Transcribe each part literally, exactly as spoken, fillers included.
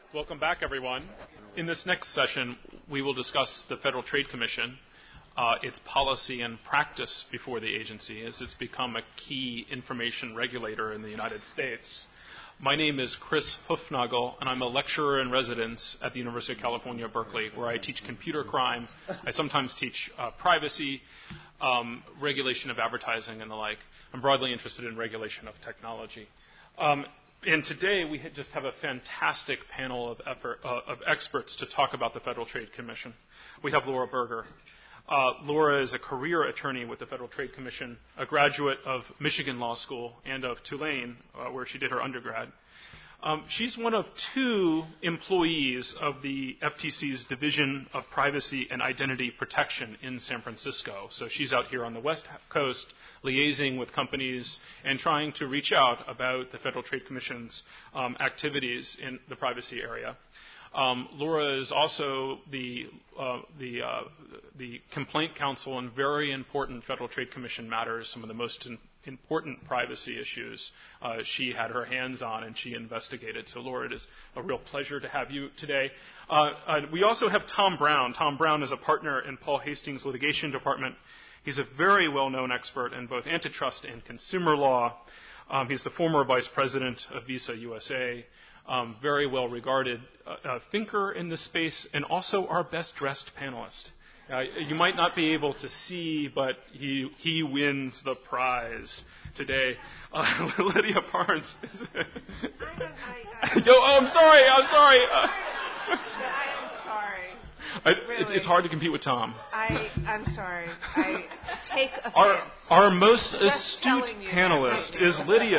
Welcome back, everyone. In this next session, we will discuss the Federal Trade Commission, uh, its policy and practice before the agency as it's become a key information regulator in the United States. My name is Chris Hufnagel, and I'm a lecturer in residence at the University of California, Berkeley, where I teach computer crime. I sometimes teach uh, privacy, um, regulation of advertising, and the like. I'm broadly interested in regulation of technology. Um, and today we just have a fantastic panel of, effort, uh, of experts to talk about the Federal Trade Commission. We have Laura Berger. Uh, Laura is a career attorney with the Federal Trade Commission, a graduate of Michigan Law School and of Tulane, uh, where she did her undergrad. Um, she's one of two employees of the F T C's Division of Privacy and Identity Protection in San Francisco. So she's out here on the West Coast liaising with companies and trying to reach out about the Federal Trade Commission's um, activities in the privacy area. Um, Laura is also the uh, the, uh, the complaint counsel on very important Federal Trade Commission matters, some of the most in, important privacy issues uh, she had her hands on and she investigated. So, Laura, it is a real pleasure to have you today. Uh, uh, we also have Tom Brown. Tom Brown is a partner in Paul Hastings' litigation department. He's a very well-known expert in both antitrust and consumer law. Um, he's the former vice president of Visa U S A. Um, very well-regarded uh, uh, thinker in this space, and also our best-dressed panelist. Uh, you might not be able to see, but he he wins the prize today. Uh, Lydia Barnes. Is I, I, I, Yo, oh, I'm sorry. I'm sorry. Uh, I am sorry. I, really. it's, it's hard to compete with Tom. I, I'm sorry. I take offense. Our, our most Just astute panelist right is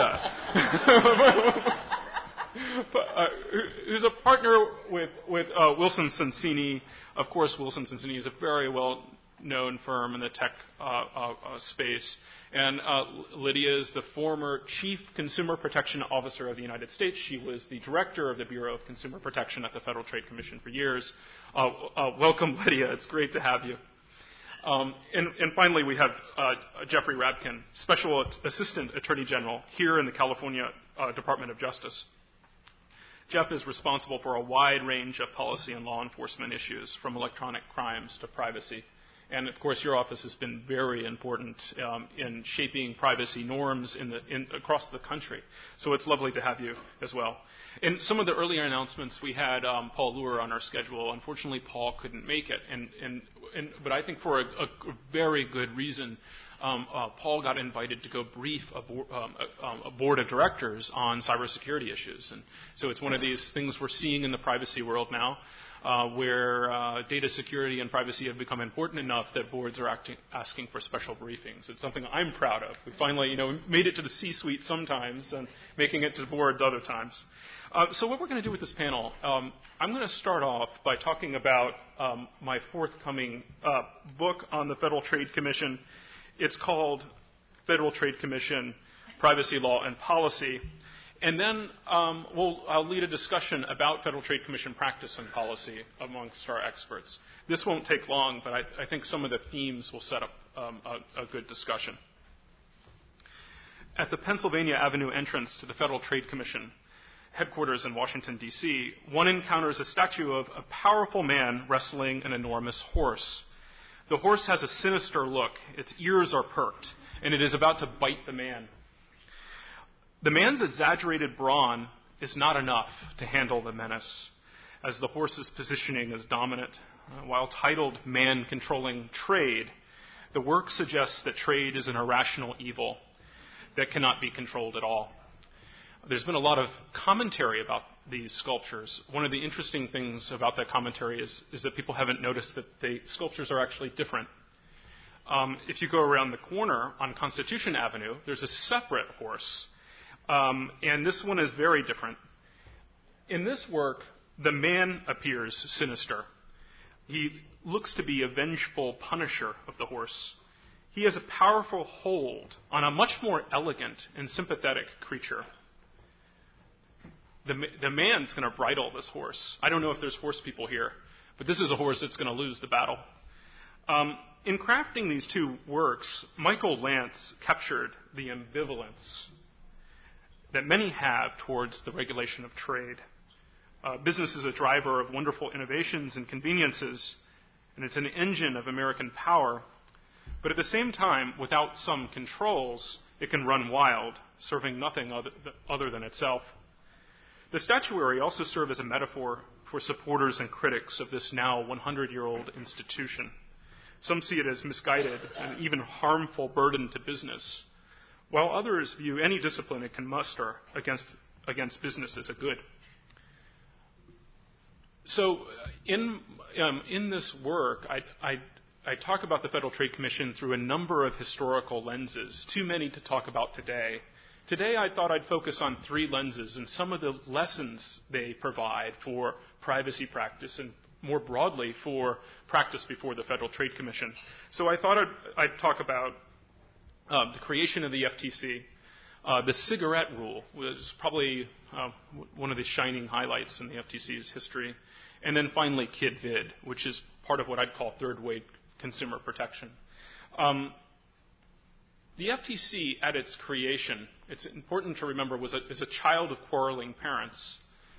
Lydia. But, uh, who's a partner with, with uh, Wilson Sonsini. Of course, Wilson Sonsini is a very well-known firm in the tech uh, uh, uh, space. And uh, Lydia is the former Chief Consumer Protection Officer of the United States. She was the Director of the Bureau of Consumer Protection at the Federal Trade Commission for years. Uh, uh, welcome, Lydia. It's great to have you. Um, and, and finally, we have uh, Jeffrey Rabkin, Special Assistant Attorney General here in the California uh, Department of Justice. Jeff is responsible for a wide range of policy and law enforcement issues, from electronic crimes to privacy. And, of course, your office has been very important um, in shaping privacy norms in the, in, across the country. So it's lovely to have you as well. In some of the earlier announcements, we had um, Paul Luer on our schedule. Unfortunately, Paul couldn't make it. And, and, and, but I think for a, a very good reason. Um, uh, Paul got invited to go brief a, bo- um, a, um, a board of directors on cybersecurity issues. And so it's one of these things we're seeing in the privacy world now, uh, where uh, data security and privacy have become important enough that boards are acting, asking for special briefings. It's something I'm proud of. We finally, you know, made it to the C-suite sometimes and making it to the board other times. Uh, so what we're going to do with this panel, um, I'm going to start off by talking about um, my forthcoming uh, book on the Federal Trade Commission. It's called Federal Trade Commission, Privacy Law and Policy. And then um, we'll, I'll lead a discussion about Federal Trade Commission practice and policy amongst our experts. This won't take long, but I, I think some of the themes will set up um, a, a good discussion. At the Pennsylvania Avenue entrance to the Federal Trade Commission headquarters in Washington, D C, one encounters a statue of a powerful man wrestling an enormous horse. The horse has a sinister look. Its ears are perked, and it is about to bite the man. The man's exaggerated brawn is not enough to handle the menace, as the horse's positioning is dominant. Uh, while titled Man Controlling Trade, the work suggests that trade is an irrational evil that cannot be controlled at all. There's been a lot of commentary about these sculptures. One of the interesting things about that commentary is, is that people haven't noticed that the sculptures are actually different. Um, if you go around the corner on Constitution Avenue, there's a separate horse, um, and this one is very different. In this work, the man appears sinister. He looks to be a vengeful punisher of the horse. He has a powerful hold on a much more elegant and sympathetic creature. The, the man's going to bridle this horse. I don't know if there's horse people here, but this is a horse that's going to lose the battle. Um, in crafting these two works, Michael Lance captured the ambivalence that many have towards the regulation of trade. Uh, business is a driver of wonderful innovations and conveniences, and it's an engine of American power. But at the same time, without some controls, it can run wild, serving nothing other, th- other than itself. The statuary also serve as a metaphor for supporters and critics of this now hundred-year-old institution. Some see it as misguided and even harmful burden to business, while others view any discipline it can muster against, against business as a good. So in, um, in this work, I, I, I talk about the Federal Trade Commission through a number of historical lenses, too many to talk about today. Today I thought I'd focus on three lenses and some of the lessons they provide for privacy practice and more broadly for practice before the Federal Trade Commission. So I thought I'd, I'd talk about uh, the creation of the F T C. Uh, the cigarette rule was probably uh, w- one of the shining highlights in the F T C's history. And then finally, KidVid, which is part of what I'd call third-wave consumer protection. Um, the F T C, at its creation, it's important to remember, was a, is a child of quarreling parents.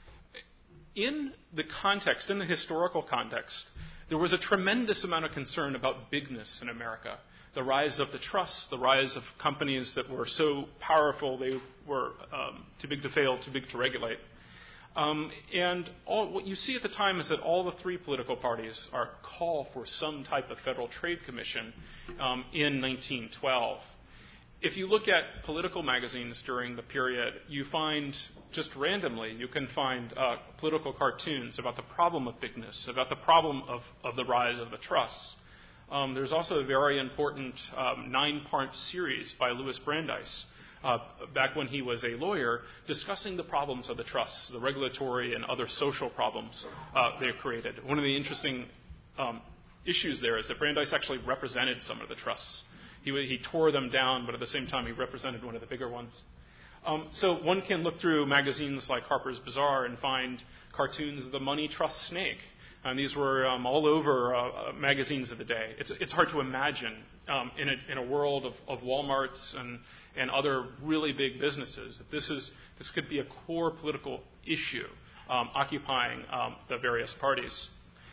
In the context, in the historical context, there was a tremendous amount of concern about bigness in America. The rise of the trusts, the rise of companies that were so powerful they were um, too big to fail, too big to regulate. Um, and all, what you see at the time is that all the three political parties are call for some type of Federal Trade Commission um, in nineteen twelve. If you look at political magazines during the period, you find, just randomly, you can find uh, political cartoons about the problem of bigness, about the problem of, of the rise of the trusts. Um, there's also a very important um, nine-part series by Louis Brandeis, uh, back when he was a lawyer, discussing the problems of the trusts, the regulatory and other social problems uh, they created. One of the interesting um, issues there is that Brandeis actually represented some of the trusts. He, he tore them down, but at the same time he represented one of the bigger ones. Um, so one can look through magazines like Harper's Bazaar and find cartoons of the money trust snake. And these were um, all over uh, magazines of the day. It's, it's hard to imagine um, in, a, in a world of, of Walmarts and, and other really big businesses that this, is, this could be a core political issue um, occupying um, the various parties.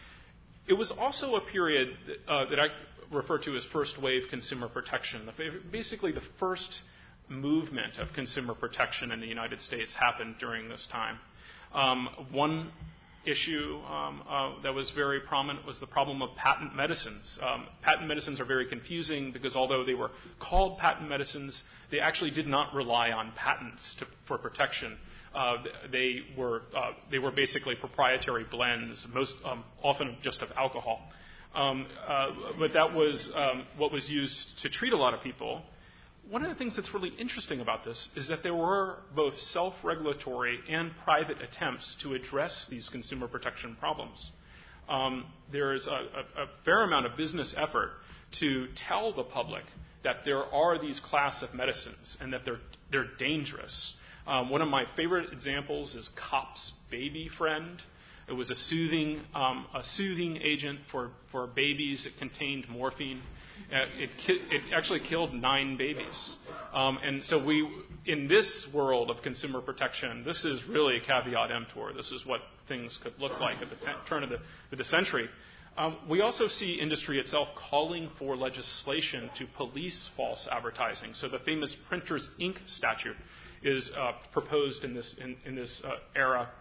It was also a period that, uh, that I refer to as first wave consumer protection. Basically, the first movement of consumer protection in the United States happened during this time. Um, one issue um, uh, that was very prominent was the problem of patent medicines. Um, patent medicines are very confusing because although they were called patent medicines, they actually did not rely on patents to, for protection. Uh, they were uh, they were basically proprietary blends, most um, often just of alcohol. Um, uh, but that was um, what was used to treat a lot of people. One of the things that's really interesting about this is that there were both self-regulatory and private attempts to address these consumer protection problems. Um, there is a, a, a fair amount of business effort to tell the public that there are these class of medicines and that they're, they're dangerous. Um, one of my favorite examples is Cop's Baby Friend. It was a soothing, um, a soothing agent for, for babies. It contained morphine. Uh, it, ki- it actually killed nine babies. Um, and so we, in this world of consumer protection, this is really a caveat emptor. This is what things could look like at the t- turn of the, of the century. Um, we also see industry itself calling for legislation to police false advertising. So the famous Printers Ink statute is uh, proposed in this, in, in this uh, era.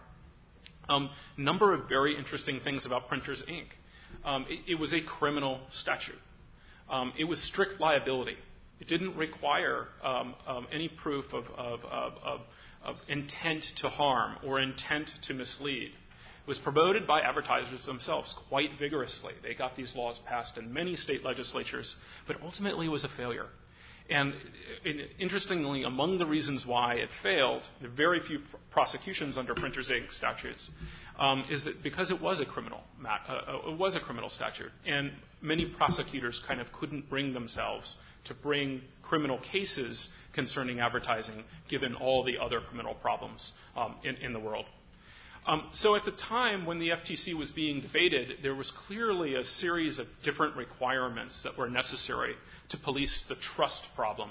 Um, number of very interesting things about Printers Ink. Um, it, it was a criminal statute. Um, it was strict liability. It didn't require um, um, any proof of, of, of, of, of intent to harm or intent to mislead. It was promoted by advertisers themselves quite vigorously. They got these laws passed in many state legislatures, but ultimately it was a failure. And interestingly, among the reasons why it failed, the very few prosecutions under Printers Ink statutes, um, is that because it was a criminal, uh, it was a criminal statute, and many prosecutors kind of couldn't bring themselves to bring criminal cases concerning advertising, given all the other criminal problems um, in, in the world. Um, so at the time when the F T C was being debated, there was clearly a series of different requirements that were necessary to police the trust problem.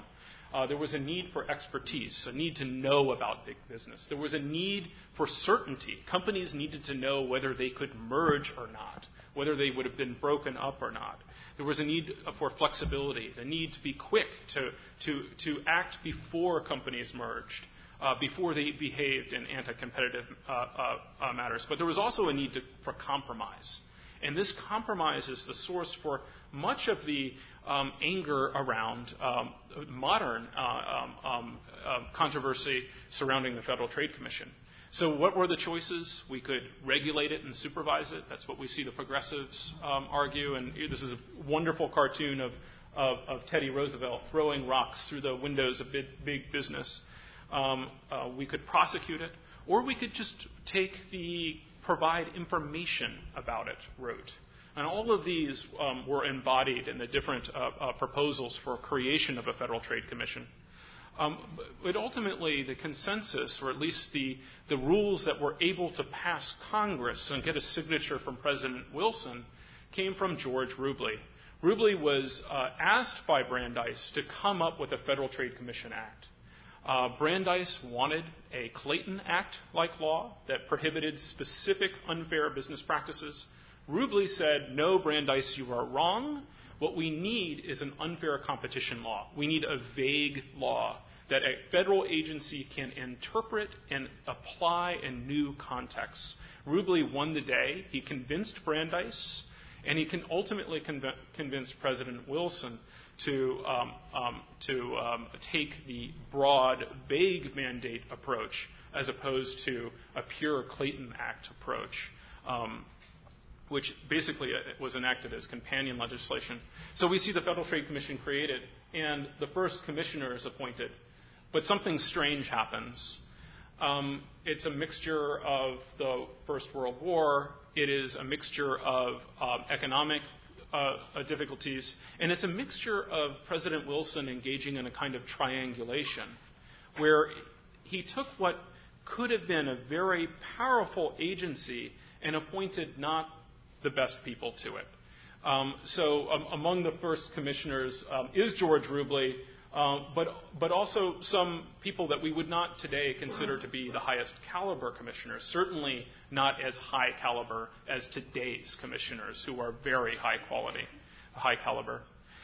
Uh, there was a need for expertise, a need to know about big business. There was a need for certainty. Companies needed to know whether they could merge or not, whether they would have been broken up or not. There was a need for flexibility, the need to be quick, to, to, to act before companies merged, uh, before they behaved in anti-competitive uh, uh, uh, matters. But there was also a need to, for compromise. And this compromise is the source for much of the um, anger around um, modern uh, um, um, uh, controversy surrounding the Federal Trade Commission. So what were the choices? We could regulate it and supervise it. That's what we see the progressives um, argue. And this is a wonderful cartoon of, of, of Teddy Roosevelt throwing rocks through the windows of big, big business. Um, uh, we could prosecute it, or we could just take the provide information about it route. And all of these um, were embodied in the different uh, uh, proposals for creation of a Federal Trade Commission. Um, but ultimately, the consensus, or at least the, the rules that were able to pass Congress and get a signature from President Wilson, came from George Rubley. Rubley was uh, asked by Brandeis to come up with a Federal Trade Commission Act. Uh, Brandeis wanted a Clayton Act-like law that prohibited specific unfair business practices. Rubley said, no, Brandeis, you are wrong. What we need is an unfair competition law. We need a vague law that a federal agency can interpret and apply in new contexts. Rubley won the day. He convinced Brandeis, and he can ultimately conv- convince President Wilson to um, um, to um, take the broad, vague mandate approach as opposed to a pure Clayton Act approach, um, which basically was enacted as companion legislation. So we see the Federal Trade Commission created and the first commissioners appointed, but something strange happens. Um, it's a mixture of the First World War. It is a mixture of um, economic Uh, uh, difficulties, and it's a mixture of President Wilson engaging in a kind of triangulation, where he took what could have been a very powerful agency and appointed not the best people to it. Um, so um, among the first commissioners um, is George Rubley, uh, but, but also some people that we would not today consider to be the highest caliber commissioners, certainly not as high caliber as today's commissioners, who are very high quality, high caliber.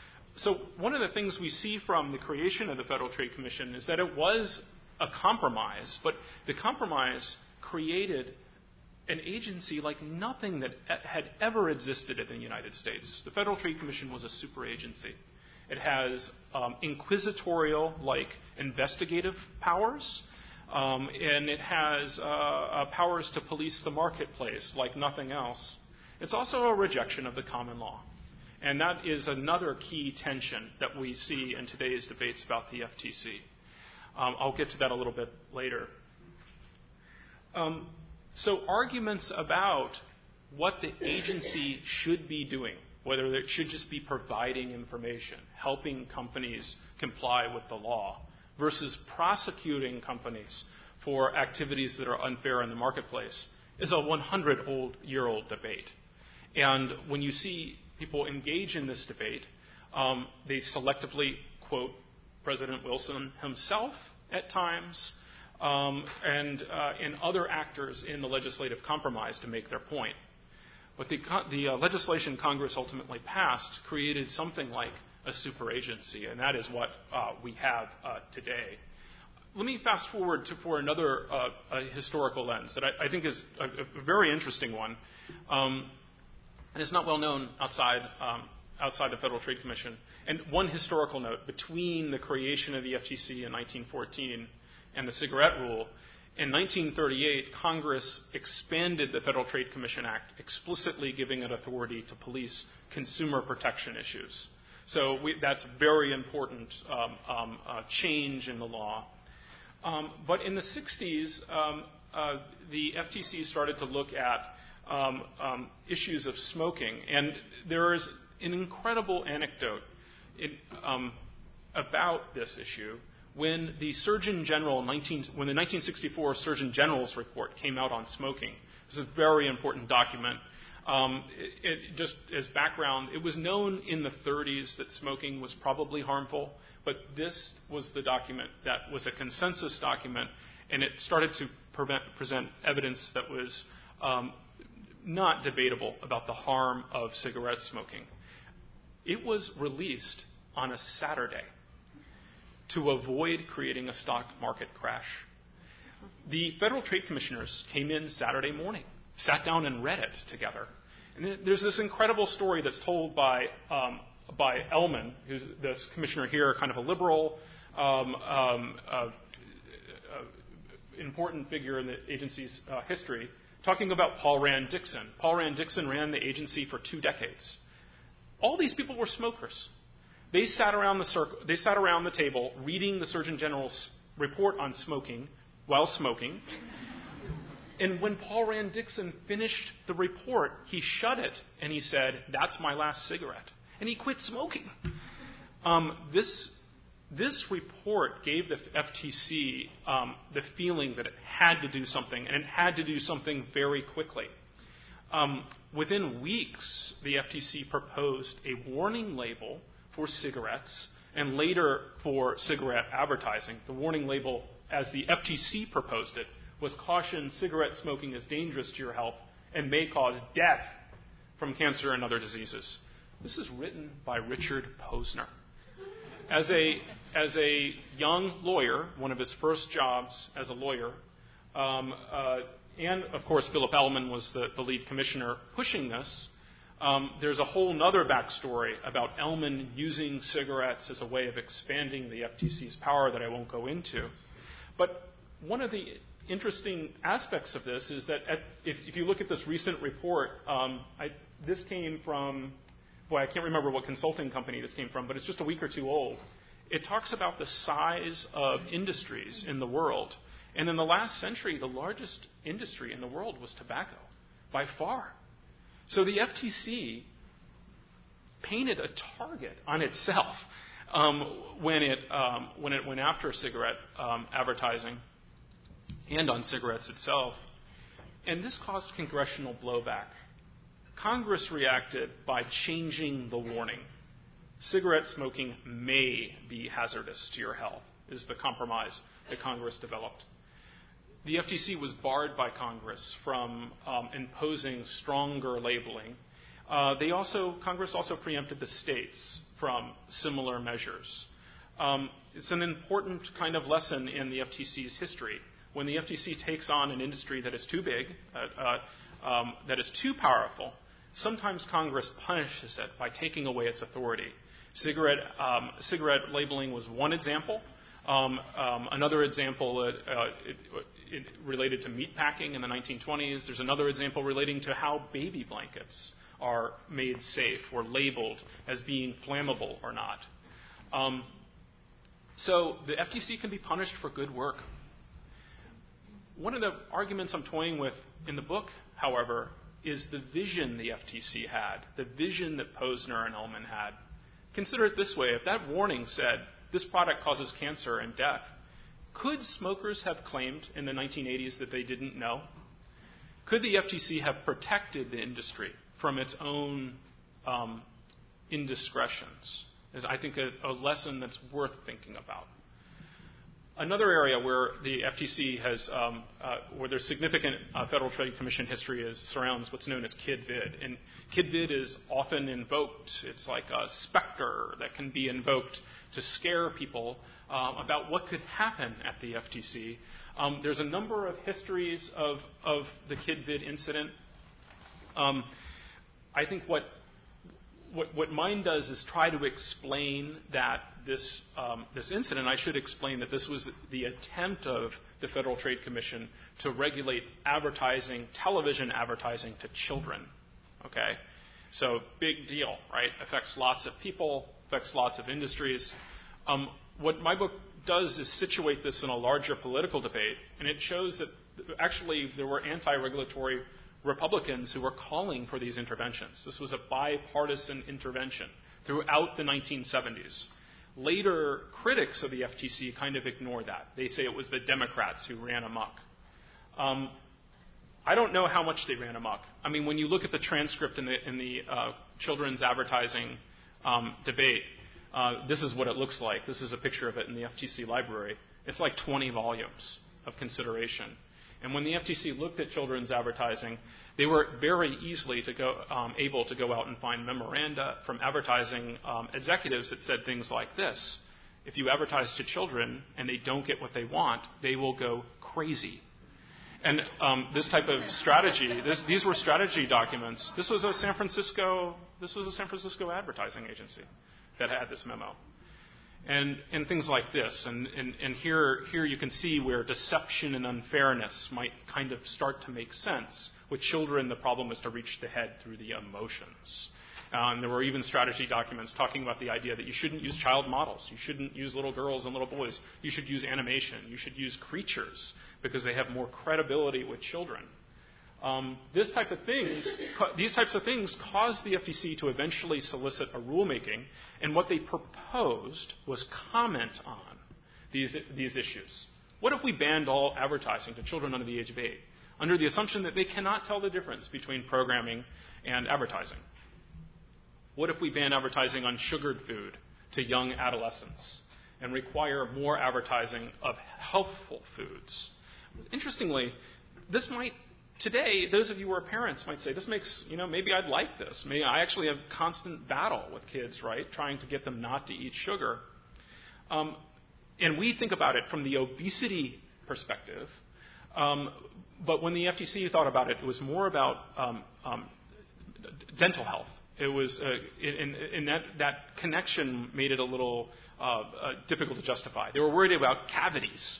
So one of the things we see from the creation of the Federal Trade Commission is that it was a compromise, but the compromise created an agency like nothing that had ever existed in the United States. The Federal Trade Commission was a super agency. It has um, inquisitorial-like investigative powers, um, and it has uh, uh, powers to police the marketplace like nothing else. It's also a rejection of the common law. And that is another key tension that we see in today's debates about the F T C. Um, I'll get to that a little bit later. Um, so arguments about what the agency should be doing, whether it should just be providing information, helping companies comply with the law, versus prosecuting companies for activities that are unfair in the marketplace, is a one hundred year old debate. And when you see people engage in this debate, um, they selectively quote President Wilson himself at times, um, and, uh, and other actors in the legislative compromise to make their point. But the, the uh, legislation Congress ultimately passed created something like a super agency, and that is what uh, we have uh, today. Let me fast forward to, for another uh, a historical lens that I, I think is a, a very interesting one, um, and it's not well known outside um, outside the Federal Trade Commission. And one historical note: between the creation of the F T C in nineteen fourteen and the cigarette rule, in nineteen thirty-eight, Congress expanded the Federal Trade Commission Act, explicitly giving it authority to police consumer protection issues. So we, that's very important um, um, uh, change in the law. Um, but in the sixties, um, uh, the F T C started to look at um, um, issues of smoking. And there is an incredible anecdote in, um, about this issue. When the Surgeon General, nineteen, when the nineteen sixty-four Surgeon General's report came out on smoking, it was a very important document. Um, it, it, just as background, it was known in the thirties that smoking was probably harmful, but this was the document that was a consensus document, and it started to prevent, present evidence that was um, not debatable about the harm of cigarette smoking. It was released on a Saturday to avoid creating a stock market crash. The Federal Trade Commissioners came in Saturday morning, sat down and read it together. And there's this incredible story that's told by um, by Ellman, who's this commissioner here, kind of a liberal, um, um, uh, uh, important figure in the agency's uh, history, talking about Paul Rand Dixon. Paul Rand Dixon ran the agency for two decades. All these people were smokers. They sat around the circle, they sat around the table reading the Surgeon General's report on smoking while smoking. And when Paul Rand Dixon finished the report, he shut it and he said, "That's my last cigarette." And he quit smoking. Um, this, this report gave the F T C um, the feeling that it had to do something, and it had to do something very quickly. Um, within weeks, the F T C proposed a warning label for cigarettes and later for cigarette advertising. The warning label, as the F T C proposed it, was caution cigarette smoking is dangerous to your health and may cause death from cancer and other diseases. This is written by Richard Posner. As a, as a young lawyer, one of his first jobs as a lawyer, um, uh, and of course Philip Ellman was the, the lead commissioner pushing this, um, there's a whole other backstory about Ellman using cigarettes as a way of expanding the F T C's power that I won't go into. But one of the interesting aspects of this is that at, if, if you look at this recent report, um, I, this came from, boy, I can't remember what consulting company this came from, but it's just a week or two old. It talks about the size of industries in the world. And in the last century, the largest industry in the world was tobacco, by far. So the F T C painted a target on itself um, when, it, um, when it went after cigarette um, advertising and on cigarettes itself. And this caused congressional blowback. Congress reacted by changing the warning. Cigarette smoking may be hazardous to your health, is the compromise that Congress developed. The F T C was barred by Congress from um, imposing stronger labeling. Uh, they also, Congress also preempted the states from similar measures. Um, it's an important kind of lesson in the F T C's history. When the F T C takes on an industry that is too big, uh, uh, um, that is too powerful, sometimes Congress punishes it by taking away its authority. Cigarette, um, cigarette labeling was one example. Um, um, another example uh, uh, it, it related to meat packing in the nineteen twenties. There's another example relating to how baby blankets are made safe or labeled as being flammable or not. Um, so the F T C can be punished for good work. One of the arguments I'm toying with in the book, however, is the vision the F T C had, the vision that Posner and Ellman had. Consider it this way. If that warning said, this product causes cancer and death, could smokers have claimed in the nineteen eighties that they didn't know? Could the F T C have protected the industry from its own um, indiscretions? Is, I think, a, a lesson that's worth thinking about. Another area where the F T C has, um, uh, where there's significant uh, Federal Trade Commission history is surrounds what's known as KidVid. And KidVid is often invoked. It's like a specter that can be invoked to scare people um, about what could happen at the F T C. Um, there's a number of histories of, of the KidVid incident. Um, I think what What, what mine does is try to explain that this, um, this incident, I should explain that this was the attempt of the Federal Trade Commission to regulate advertising, television advertising to children. Okay? So big deal, right? Affects lots of people, affects lots of industries. Um, what my book does is situate this in a larger political debate, and it shows that actually there were anti-regulatory Republicans who were calling for these interventions. This was a bipartisan intervention throughout the nineteen seventies. Later, critics of the F T C kind of ignore that. They say it was the Democrats who ran amok. Um, I don't know how much they ran amok. I mean, when you look at the transcript in the, in the uh, children's advertising um, debate, uh, this is what it looks like. This is a picture of it in the F T C library. It's like twenty volumes of consideration. And when the F T C looked at children's advertising, they were very easily to go, um, able to go out and find memoranda from advertising um, executives that said things like this. If you advertise to children and they don't get what they want, they will go crazy. And um, this type of strategy, this, these were strategy documents. This was a San Francisco, this was a San Francisco advertising agency that had this memo. And, and things like this. And, and, and here, here you can see where deception and unfairness might kind of start to make sense. With children, the problem is to reach the head through the emotions. Uh, and there were even strategy documents talking about the idea that you shouldn't use child models. You shouldn't use little girls and little boys. You should use animation. You should use creatures because they have more credibility with children. Um, this type of things, these types of things caused the F T C to eventually solicit a rulemaking, and what they proposed was comment on these, these issues. What if we banned all advertising to children under the age of eight, under the assumption that they cannot tell the difference between programming and advertising? What if we ban advertising on sugared food to young adolescents and require more advertising of healthful foods? Interestingly, this might, today, those of you who are parents might say, this makes, you know, maybe I'd like this. Maybe I actually have constant battle with kids, right, trying to get them not to eat sugar. Um, and we think about it from the obesity perspective. Um, but when the F T C thought about it, it was more about um, um, d- dental health. It was, uh, and, and that, that connection made it a little uh, uh, difficult to justify. They were worried about cavities.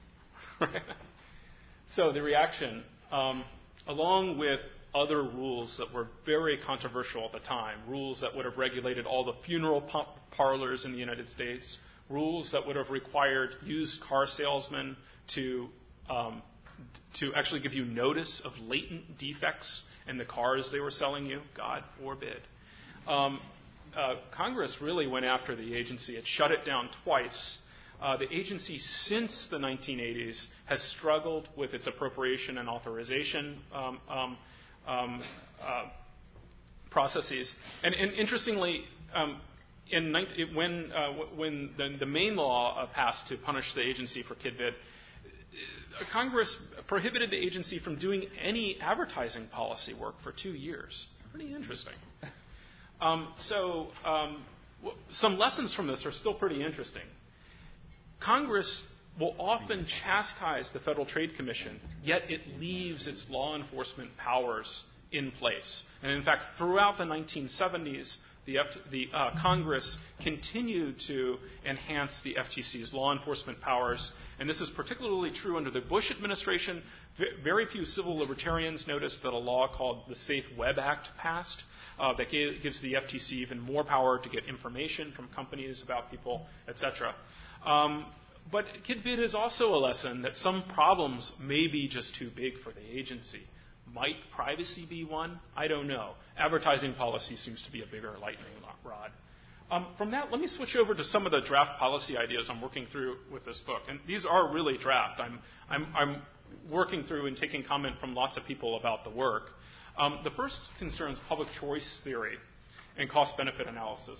So the reaction, um, along with other rules that were very controversial at the time, rules that would have regulated all the funeral pu- parlors in the United States, rules that would have required used car salesmen to um, to actually give you notice of latent defects in the cars they were selling you, God forbid. Um, uh, Congress really went after the agency. It shut it down twice. Uh, the agency, since the nineteen eighties, has struggled with its appropriation and authorization um, um, um, uh, processes. And, and interestingly, um, in nineteen, when, uh, when the, the Maine law uh, passed to punish the agency for KidVid, Congress prohibited the agency from doing any advertising policy work for two years. Pretty interesting. Um, so um, w- some lessons from this are still pretty interesting. Congress will often chastise the Federal Trade Commission, yet it leaves its law enforcement powers in place. And in fact, throughout the nineteen seventies, the, F- the uh, Congress continued to enhance the F T C's law enforcement powers. And this is particularly true under the Bush administration. V- very few civil libertarians noticed that a law called the Safe Web Act passed uh, that gave, gives the F T C even more power to get information from companies about people, et cetera. Um, but KidVid is also a lesson that some problems may be just too big for the agency. Might privacy be one? I don't know. Advertising policy seems to be a bigger lightning rod. Um, from that, let me switch over to some of the draft policy ideas I'm working through with this book. And these are really draft. I'm, I'm, I'm working through and taking comment from lots of people about the work. Um, the first concerns public choice theory and cost-benefit analysis.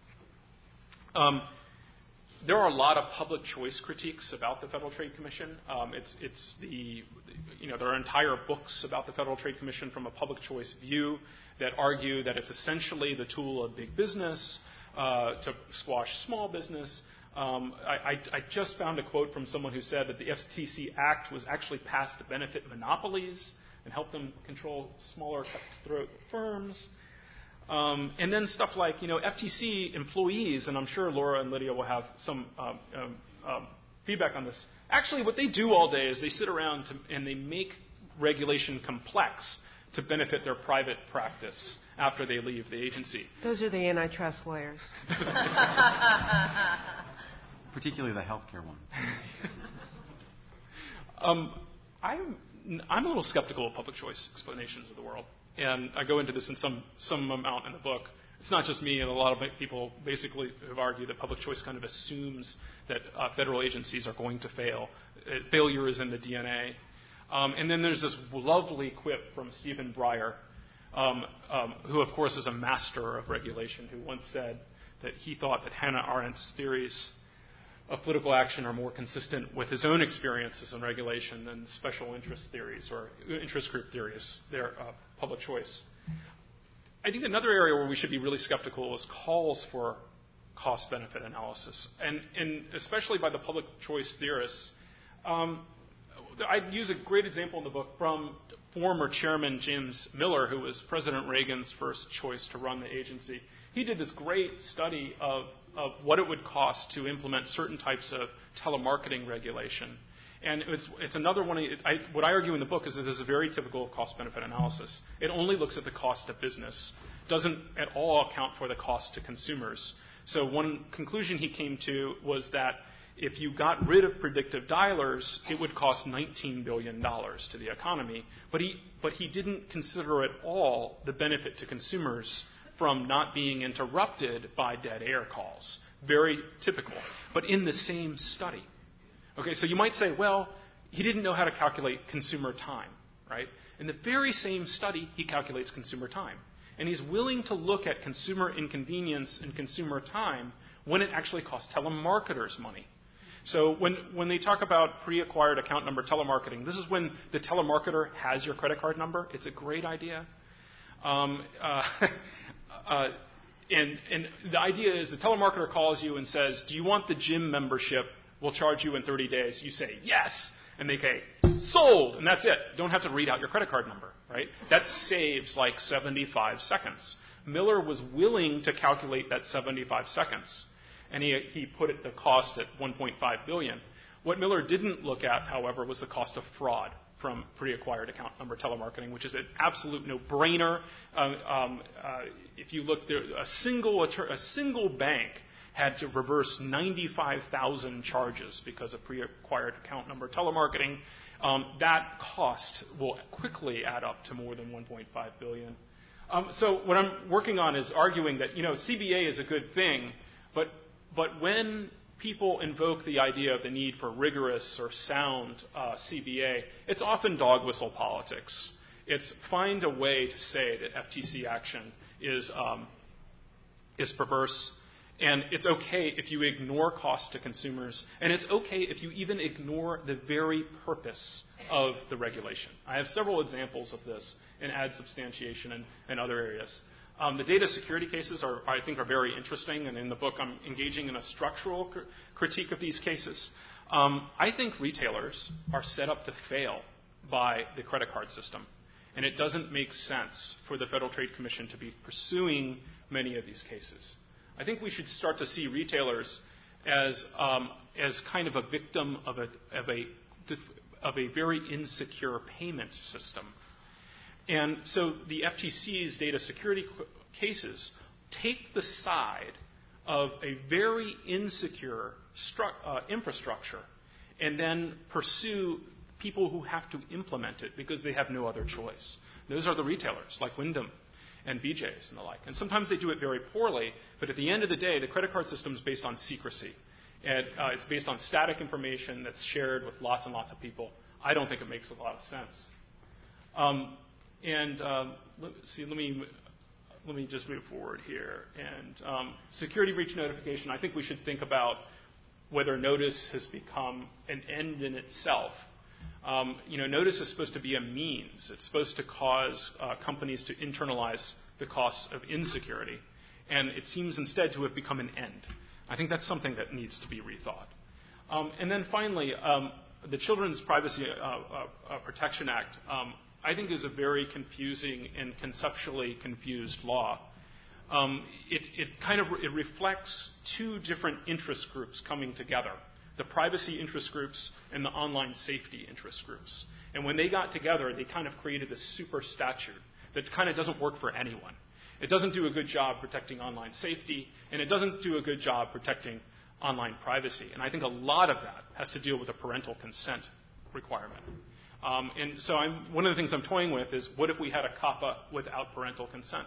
Um, There are a lot of public choice critiques about the Federal Trade Commission. Um, it's, it's the, you know, there are entire books about the Federal Trade Commission from a public choice view that argue that it's essentially the tool of big business uh, to squash small business. Um, I, I, I just found a quote from someone who said that the F T C Act was actually passed to benefit monopolies and help them control smaller cutthroat firms. Um, and then stuff like, you know, F T C employees, and I'm sure Laura and Lydia will have some um, um, um, feedback on this. Actually, what they do all day is they sit around to, and they make regulation complex to benefit their private practice after they leave the agency. Those are the antitrust lawyers. Particularly the healthcare one. um, I'm, I'm a little skeptical of public choice explanations of the world. And I go into this in some, some amount in the book. It's not just me, and a lot of people basically have argued that public choice kind of assumes that uh, federal agencies are going to fail. Uh, failure is in the D N A. Um, and then there's this lovely quip from Stephen Breyer, um, um, who, of course, is a master of regulation, who once said that he thought that Hannah Arendt's theories of political action are more consistent with his own experiences in regulation than special interest theories or interest group theories, their uh, public choice. I think another area where we should be really skeptical is calls for cost-benefit analysis, and, and especially by the public choice theorists. Um, I use a great example in the book from former Chairman James Miller, who was President Reagan's first choice to run the agency. He did this great study of, of what it would cost to implement certain types of telemarketing regulation. And it's, it's another one, it, I, what I argue in the book is that this is very typical of cost-benefit analysis. It only looks at the cost of business, doesn't at all account for the cost to consumers. So one conclusion he came to was that if you got rid of predictive dialers, it would cost nineteen billion dollars to the economy. But he, but he didn't consider at all the benefit to consumers from not being interrupted by dead air calls. Very typical. But in the same study. Okay, so you might say, well, he didn't know how to calculate consumer time, right? In the very same study, he calculates consumer time. And he's willing to look at consumer inconvenience and consumer time when it actually costs telemarketers money. So when, when they talk about pre-acquired account number telemarketing, this is when the telemarketer has your credit card number. It's a great idea. Um, uh, uh, and, and the idea is the telemarketer calls you and says, do you want the gym membership? We'll charge you in thirty days. You say, yes. And they say, sold. And that's it. Don't have to read out your credit card number, right? That saves like seventy-five seconds. Miller was willing to calculate that seventy-five seconds. And he, he put it, the cost at one point five billion dollars. What Miller didn't look at, however, was the cost of fraud from pre-acquired account number telemarketing, which is an absolute no-brainer. Um, um, uh, if you look there, a single, a single bank had to reverse ninety-five thousand charges because of pre-acquired account number telemarketing. Um, that cost will quickly add up to more than one point five billion dollars. Um, so what I'm working on is arguing that, you know, C B A is a good thing, but but when people invoke the idea of the need for rigorous or sound uh, C B A, it's often dog whistle politics. It's find a way to say that F T C action is um, is perverse. And it's okay if you ignore cost to consumers. And it's okay if you even ignore the very purpose of the regulation. I have several examples of this in ad substantiation and, and other areas. Um, the data security cases, are, I think, are very interesting. And in the book, I'm engaging in a structural cr- critique of these cases. Um, I think retailers are set up to fail by the credit card system. And it doesn't make sense for the Federal Trade Commission to be pursuing many of these cases. I think we should start to see retailers as um, as kind of a victim of a of a of a very insecure payment system, and so the F T C's data security cases take the side of a very insecure stru- uh, infrastructure, and then pursue people who have to implement it because they have no other choice. Those are the retailers like Wyndham and B J's and the like. And sometimes they do it very poorly, but at the end of the day, the credit card system is based on secrecy. And uh, it's based on static information that's shared with lots and lots of people. I don't think it makes a lot of sense. Um, and um, let, see, let me let me just move forward here. And um, security breach notification, I think we should think about whether notice has become an end in itself. Um, you know, notice is supposed to be a means. It's supposed to cause uh, companies to internalize the costs of insecurity. And it seems instead to have become an end. I think that's something that needs to be rethought. Um, and then finally, um, the Children's Privacy uh, uh, uh, Protection Act, um, I think is a very confusing and conceptually confused law. Um, it, it kind of it reflects two different interest groups coming together. The privacy interest groups and the online safety interest groups. And when they got together, they kind of created this super statute that kind of doesn't work for anyone. It doesn't do a good job protecting online safety, and it doesn't do a good job protecting online privacy. And I think a lot of that has to deal with a parental consent requirement. Um, and so I'm, one of the things I'm toying with is, what if we had a COPPA without parental consent?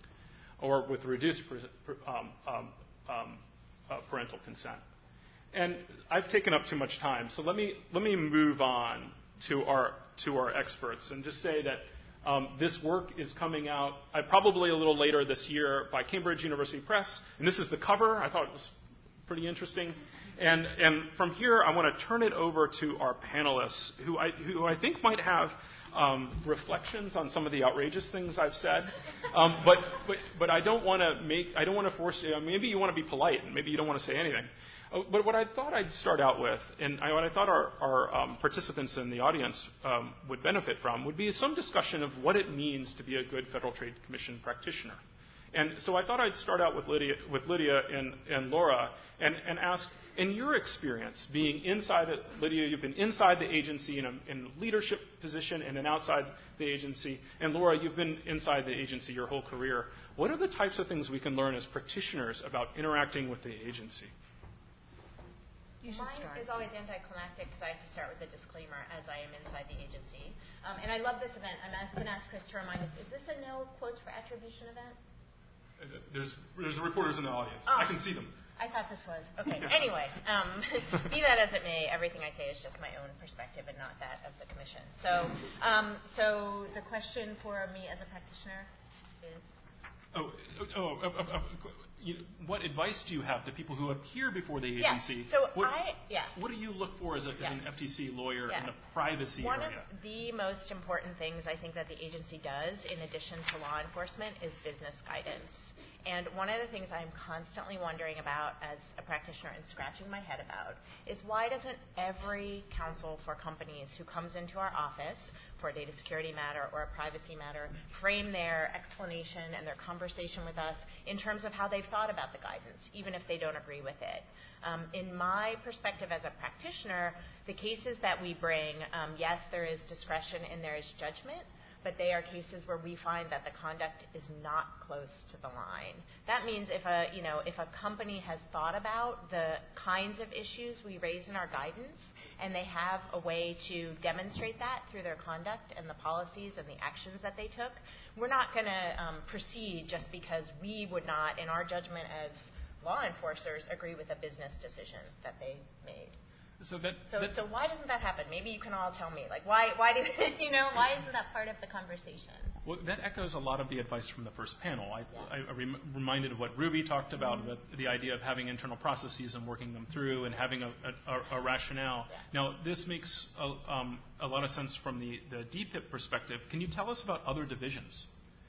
Or with reduced um, um, um, uh, parental consent? And I've taken up too much time, so let me let me move on to our to our experts and just say that um, this work is coming out uh, probably a little later this year by Cambridge University Press. And this is the cover. I thought it was pretty interesting. And, and from here, I want to turn it over to our panelists, who I, who I think might have um, reflections on some of the outrageous things I've said. Um, but, but, but I don't want to make, I don't want to force you. Maybe you want to be polite, and maybe you don't want to say anything. But what I thought I'd start out with, and I, what I thought our, our um, participants in the audience um, would benefit from, would be some discussion of what it means to be a good Federal Trade Commission practitioner. And so I thought I'd start out with Lydia, with Lydia and, and Laura and, and ask, in your experience, being inside, it, Lydia, you've been inside the agency in a, in a leadership position and then outside the agency, and Laura, you've been inside the agency your whole career. What are the types of things we can learn as practitioners about interacting with the agency? Mine start. is always anticlimactic because I have to start with a disclaimer as I am inside the agency. Um, and I love this event. I'm going to ask Chris to remind us, is this a no quotes for attribution event? There's, there's reporters in the audience. Oh. I can see them. I thought this was. Okay. Anyway, um, be that as it may, everything I say is just my own perspective and not that of the commission. So, um, so the question for me as a practitioner is? Oh, oh, oh, oh, oh you, what advice do you have to people who appear before the agency? Yeah. So what, I, yeah. What do you look for as, a, yes. as an F T C lawyer yeah. in the privacy One area? One of the most important things I think that the agency does, in addition to law enforcement, is business guidance. And one of the things I'm constantly wondering about as a practitioner and scratching my head about is why doesn't every counsel for companies who comes into our office for a data security matter or a privacy matter frame their explanation and their conversation with us in terms of how they've thought about the guidance, even if they don't agree with it? Um, in my perspective as a practitioner, the cases that we bring, um, yes, there is discretion and there is judgment, but they are cases where we find that the conduct is not close to the line. That means if a, you know, if a company has thought about the kinds of issues we raise in our guidance and they have a way to demonstrate that through their conduct and the policies and the actions that they took, we're not going to um, proceed just because we would not, in our judgment as law enforcers, agree with a business decision that they made. So that, so, that, so why doesn't that happen? Maybe you can all tell me. Like, why, why did you know? Why isn't that part of the conversation? Well, that echoes a lot of the advice from the first panel. I, yeah. I, I rem- reminded of what Ruby talked about, mm-hmm. the, the idea of having internal processes and working them through and having a, a, a rationale. Yeah. Now, this makes a, um, a lot of sense from the, the D P I P perspective. Can you tell us about other divisions?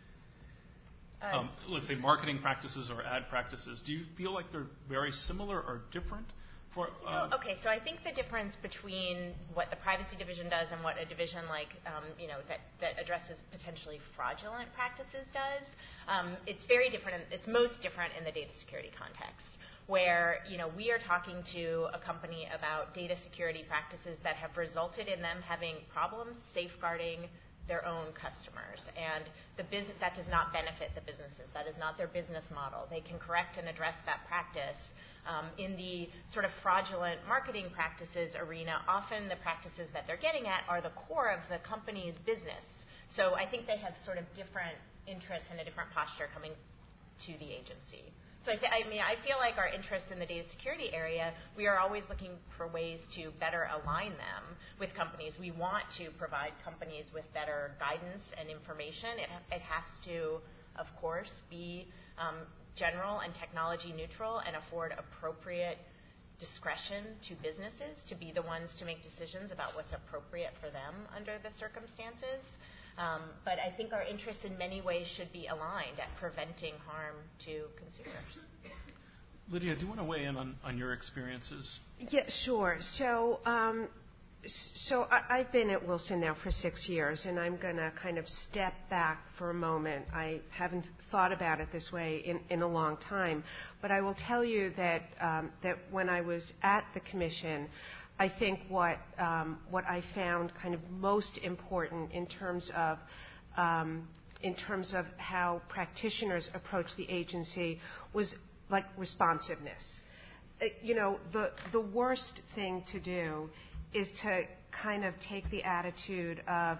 Uh, um, let's say marketing practices or ad practices. Do you feel like they're very similar or different? For, uh, okay, so I think the difference between what the privacy division does and what a division like, um, you know, that, that addresses potentially fraudulent practices does, um, it's very different. In, it's most different in the data security context, where, you know, we are talking to a company about data security practices that have resulted in them having problems safeguarding their own customers, and the business that does not benefit the businesses. That is not their business model. They can correct and address that practice. Um, in the sort of fraudulent marketing practices arena, often the practices that they're getting at are the core of the company's business. So I think they have sort of different interests and a different posture coming to the agency. So I, th- I mean, I feel like our interests in the data security area, we are always looking for ways to better align them with companies. We want to provide companies with better guidance and information. It, ha- it has to, of course, be um, general and technology neutral and afford appropriate discretion to businesses to be the ones to make decisions about what's appropriate for them under the circumstances. Um, but I think our interests in many ways should be aligned at preventing harm to consumers. Lydia, do you want to weigh in on, on your experiences? Yeah, sure. So, um, so I, I've been at Wilson now for six years, and I'm going to kind of step back for a moment. I haven't thought about it this way in, in a long time, but I will tell you that um, that when I was at the commission, I think what um, what I found kind of most important in terms of um, in terms of how practitioners approach the agency was like responsiveness. Uh, you know, the the worst thing to do is to kind of take the attitude of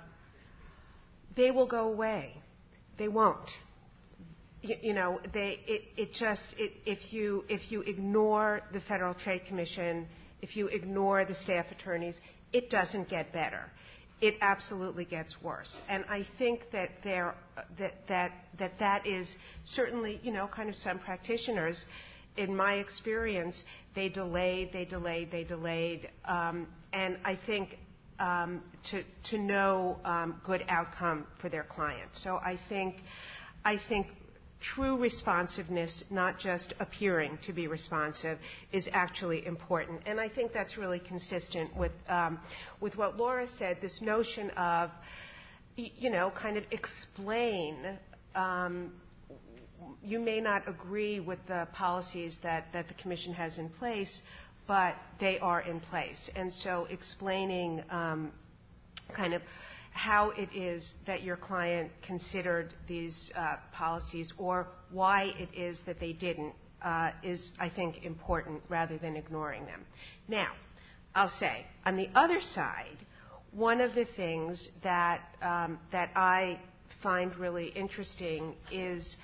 they will go away. They won't. You, you know, they it, it just it, if you if you ignore the Federal Trade Commission, if you ignore the staff attorneys, it doesn't get better. it absolutely gets worse. And I think that there, that, that, that that is certainly, you know, kind of some practitioners, in my experience, they delayed, they delayed, they delayed, um, and I think um, to, to no um, good outcome for their clients. So I think, I think true responsiveness, not just appearing to be responsive, is actually important. And I think that's really consistent with, um, with what Laura said, this notion of, you know, kind of explain. Um, you may not agree with the policies that, that the Commission has in place, but they are in place. And so explaining um, kind of how it is that your client considered these uh, policies or why it is that they didn't uh, is, I think, important rather than ignoring them. Now, I'll say, on the other side, one of the things that, um, that I find really interesting is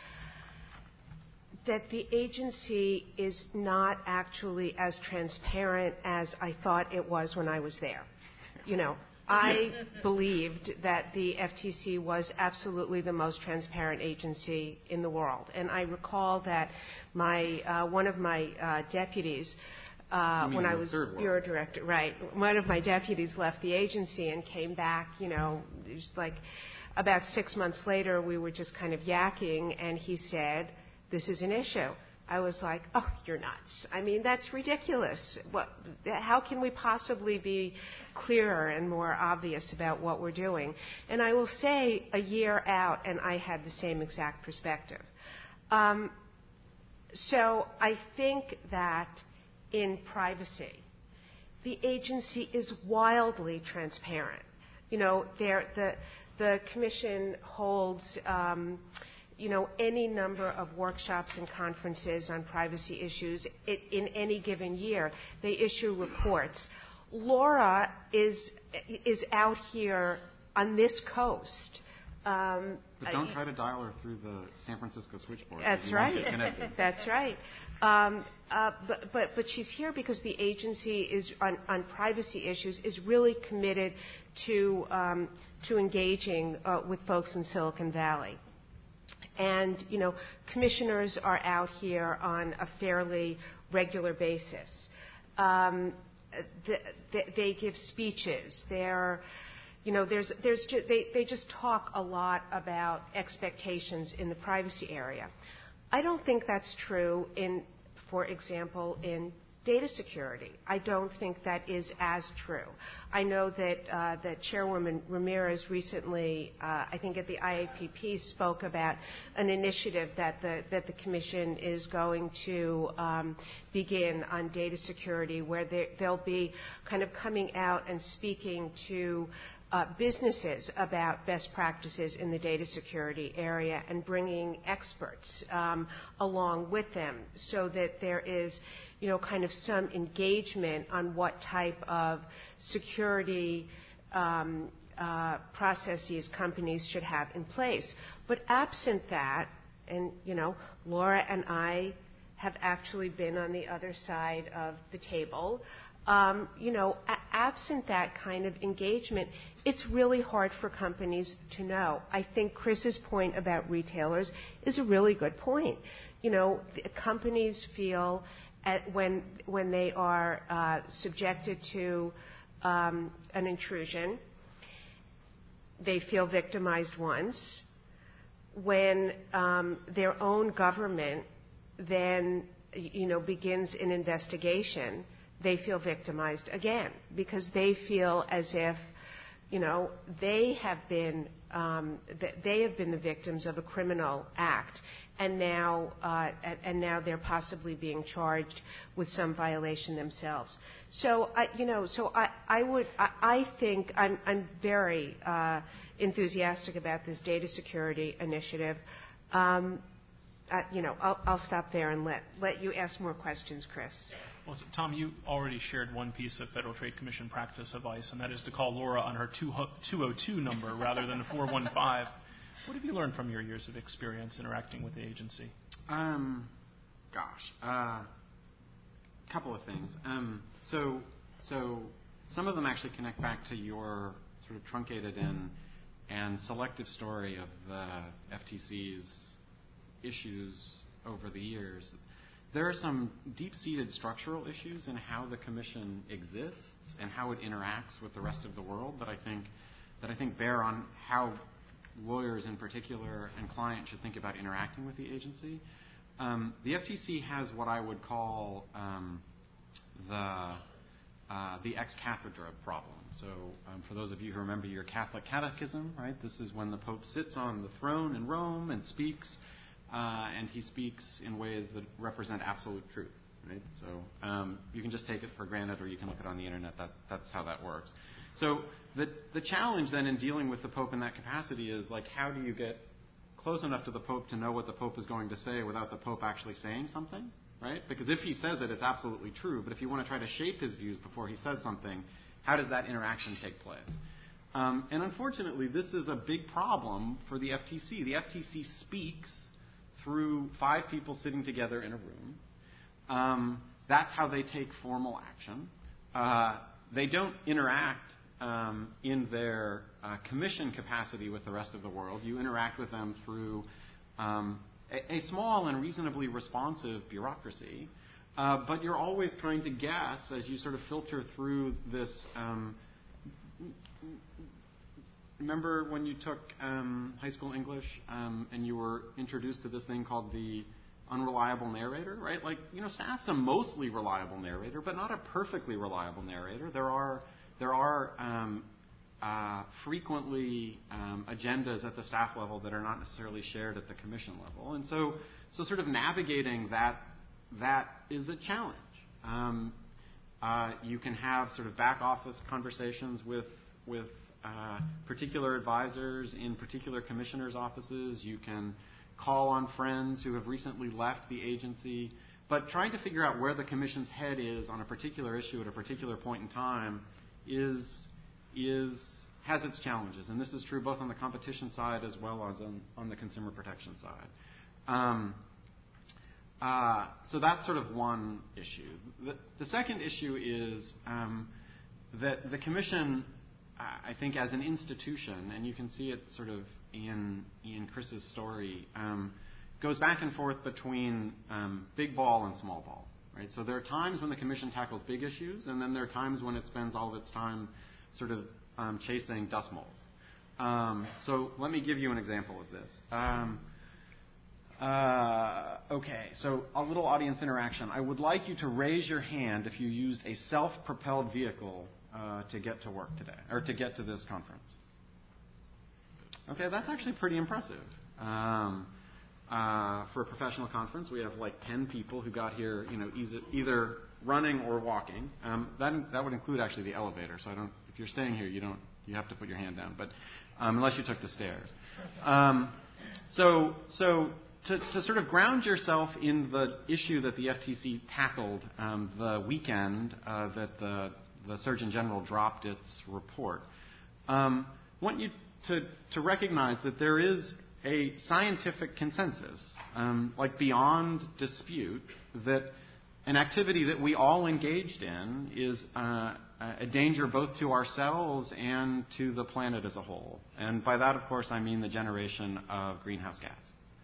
that the agency is not actually as transparent as I thought it was when I was there. You know, I believed that the F T C was absolutely the most transparent agency in the world. And I recall that my, uh, one of my uh, deputies, uh, when I was bureau director, right, one of my deputies left the agency and came back, you know, it was like about six months later, we were just kind of yakking, and he said, "This is an issue." I was like, "Oh, you're nuts. I mean, that's ridiculous. What, how can we possibly be clearer and more obvious about what we're doing?" And I will say a year out, and I had the same exact perspective. Um, so I think that in privacy, the agency is wildly transparent. You know, the, the Commission holds um, you know, any number of workshops and conferences on privacy issues it, in any given year. They issue reports. Laura is is out here on this coast. Um, but don't try to dial her through the San Francisco switchboard. That's right. That's right. Um, uh, but, but but she's here because the agency is on, on privacy issues is really committed to um, to engaging uh, with folks in Silicon Valley. And, you know, commissioners are out here on a fairly regular basis. Um, the, the, they give speeches. They're, you know, there's, there's ju- they, they just talk a lot about expectations in the privacy area. I don't think that's true in, for example, in data security. I don't think that is as true. I know that uh, that Chairwoman Ramirez recently, uh, I think at the I A P P, spoke about an initiative that the that the Commission is going to um, begin on data security, where they, they'll be kind of coming out and speaking to Uh, businesses about best practices in the data security area and bringing experts um, along with them so that there is, you know, kind of some engagement on what type of security um, uh, processes companies should have in place. But absent that, and, you know, Laura and I have actually been on the other side of the table, Um, you know, a- absent that kind of engagement, it's really hard for companies to know. I think Chris's point about retailers is a really good point. You know, the companies feel at when when they are uh, subjected to um, an intrusion, they feel victimized once. When um, their own government then, you know, begins an investigation, they feel victimized again because they feel as if, you know, they have been um, they have been the victims of a criminal act, and now uh, and now they're possibly being charged with some violation themselves. So I, you know, so I, I would I, I think I'm I'm very uh, enthusiastic about this data security initiative. Um, uh, you know, I'll, I'll stop there and let let you ask more questions, Chris. Well, so Tom, you already shared one piece of Federal Trade Commission practice advice, and that is to call Laura on her two oh two number rather than the four one five. What have you learned from your years of experience interacting with the agency? Um, gosh, a uh, couple of things. Um, so, so some of them actually connect back to your sort of truncated and and selective story of the F T C's issues over the years, there are some deep-seated structural issues in how the Commission exists and how it interacts with the rest of the world that I think that I think bear on how lawyers in particular and clients should think about interacting with the agency. Um, the F T C has what I would call um, the uh, the ex cathedra problem. So um, for those of you who remember your Catholic catechism, right, this is when the Pope sits on the throne in Rome and speaks, uh, and he speaks in ways that represent absolute truth. Right? So um, you can just take it for granted, or you can look it on the internet. That, that's how that works. So the the challenge then in dealing with the Pope in that capacity is, like, how do you get close enough to the Pope to know what the Pope is going to say without the Pope actually saying something, right? Because if he says it, it's absolutely true. But if you want to try to shape his views before he says something, how does that interaction take place? Um, and unfortunately, this is a big problem for the F T C. The F T C speaks through five people sitting together in a room. Um, that's how they take formal action. Uh, they don't interact um, in their uh, commission capacity with the rest of the world. You interact with them through um, a, a small and reasonably responsive bureaucracy. Uh, but you're always trying to guess as you sort of filter through this. Um, remember when you took um, high school English um, and you were introduced to this thing called the unreliable narrator, right? Like, you know, staff's a mostly reliable narrator, but not a perfectly reliable narrator. There are there are um, uh, frequently um, agendas at the staff level that are not necessarily shared at the commission level, and so so sort of navigating that that is a challenge. Um, uh, you can have sort of back office conversations with with uh, particular advisors in particular commissioners' offices. You can call on friends who have recently left the agency, but trying to figure out where the commission's head is on a particular issue at a particular point in time is is has its challenges, and this is true both on the competition side as well as on, on the consumer protection side. Um, uh, so that's sort of one issue. The, the second issue is um, that the commission, I think, as an institution, and you can see it sort of in in Chris's story, um, goes back and forth between um, big ball and small ball, right? So there are times when the commission tackles big issues, and then there are times when it spends all of its time sort of um, chasing dust moles. Um, so let me give you an example of this. Um, uh, okay, so a little audience interaction. I would like you to raise your hand if you used a self-propelled vehicle uh, to get to work today, or to get to this conference. Okay, that's actually pretty impressive. Um, uh, for a professional conference, we have like ten people who got here, you know, either, either running or walking. Um, that that would include actually the elevator. So I don't. If you're staying here, you don't. You have to put your hand down. But um, unless you took the stairs. Um, so so to to sort of ground yourself in the issue that the F T C tackled um, the weekend uh, that the the Surgeon General dropped its report. Um, I want you to, to recognize that there is a scientific consensus, um, like beyond dispute, that an activity that we all engaged in is uh, a danger both to ourselves and to the planet as a whole. And by that, of course, I mean the generation of greenhouse gas.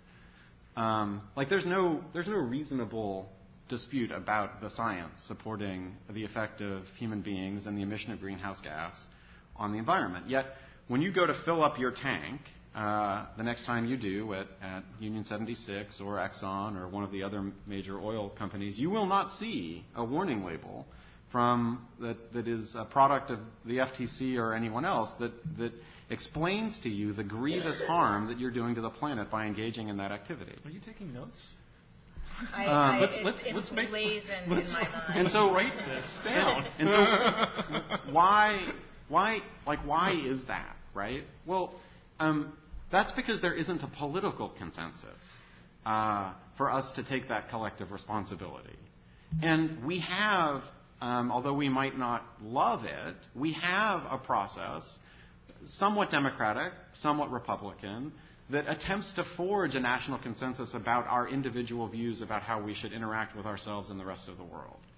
Um, like there's no there's no reasonable dispute about the science supporting the effect of human beings and the emission of greenhouse gas on the environment. Yet, when you go to fill up your tank, uh, the next time you do at, at Union seventy-six or Exxon or one of the other major oil companies, you will not see a warning label from that, that is a product of the F T C or anyone else that, that explains to you the grievous harm that you're doing to the planet by engaging in that activity. Are you taking notes? I, uh, I, let's, it's let's, it's let's make, blazoned let's, in my mind. And so write this down. And so why, why, like, why is that, right? Well, um, that's because there isn't a political consensus uh, for us to take that collective responsibility. And we have, um, although we might not love it, we have a process, somewhat democratic, somewhat Republican, that attempts to forge a national consensus about our individual views about how we should interact with ourselves and the rest of the world.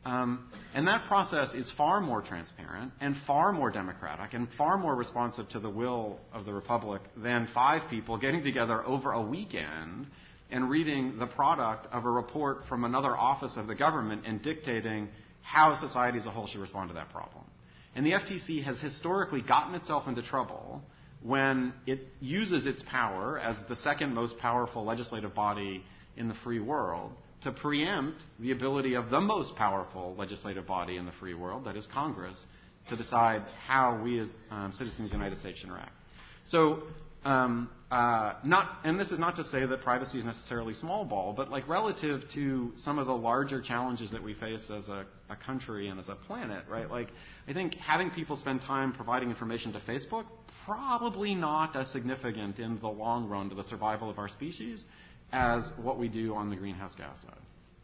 Um, and that process is far more transparent and far more democratic and far more responsive to the will of the Republic than five people getting together over a weekend and reading the product of a report from another office of the government and dictating how society as a whole should respond to that problem. And the F T C has historically gotten itself into trouble when it uses its power as the second most powerful legislative body in the free world to preempt the ability of the most powerful legislative body in the free world, that is Congress, to decide how we as um, citizens of the United States should interact. So, um, uh, not, and this is not to say that privacy is necessarily small ball, but like relative to some of the larger challenges that we face as a, a country and as a planet, right? Like, I think having people spend time providing information to Facebook, probably not as significant in the long run to the survival of our species as what we do on the greenhouse gas side.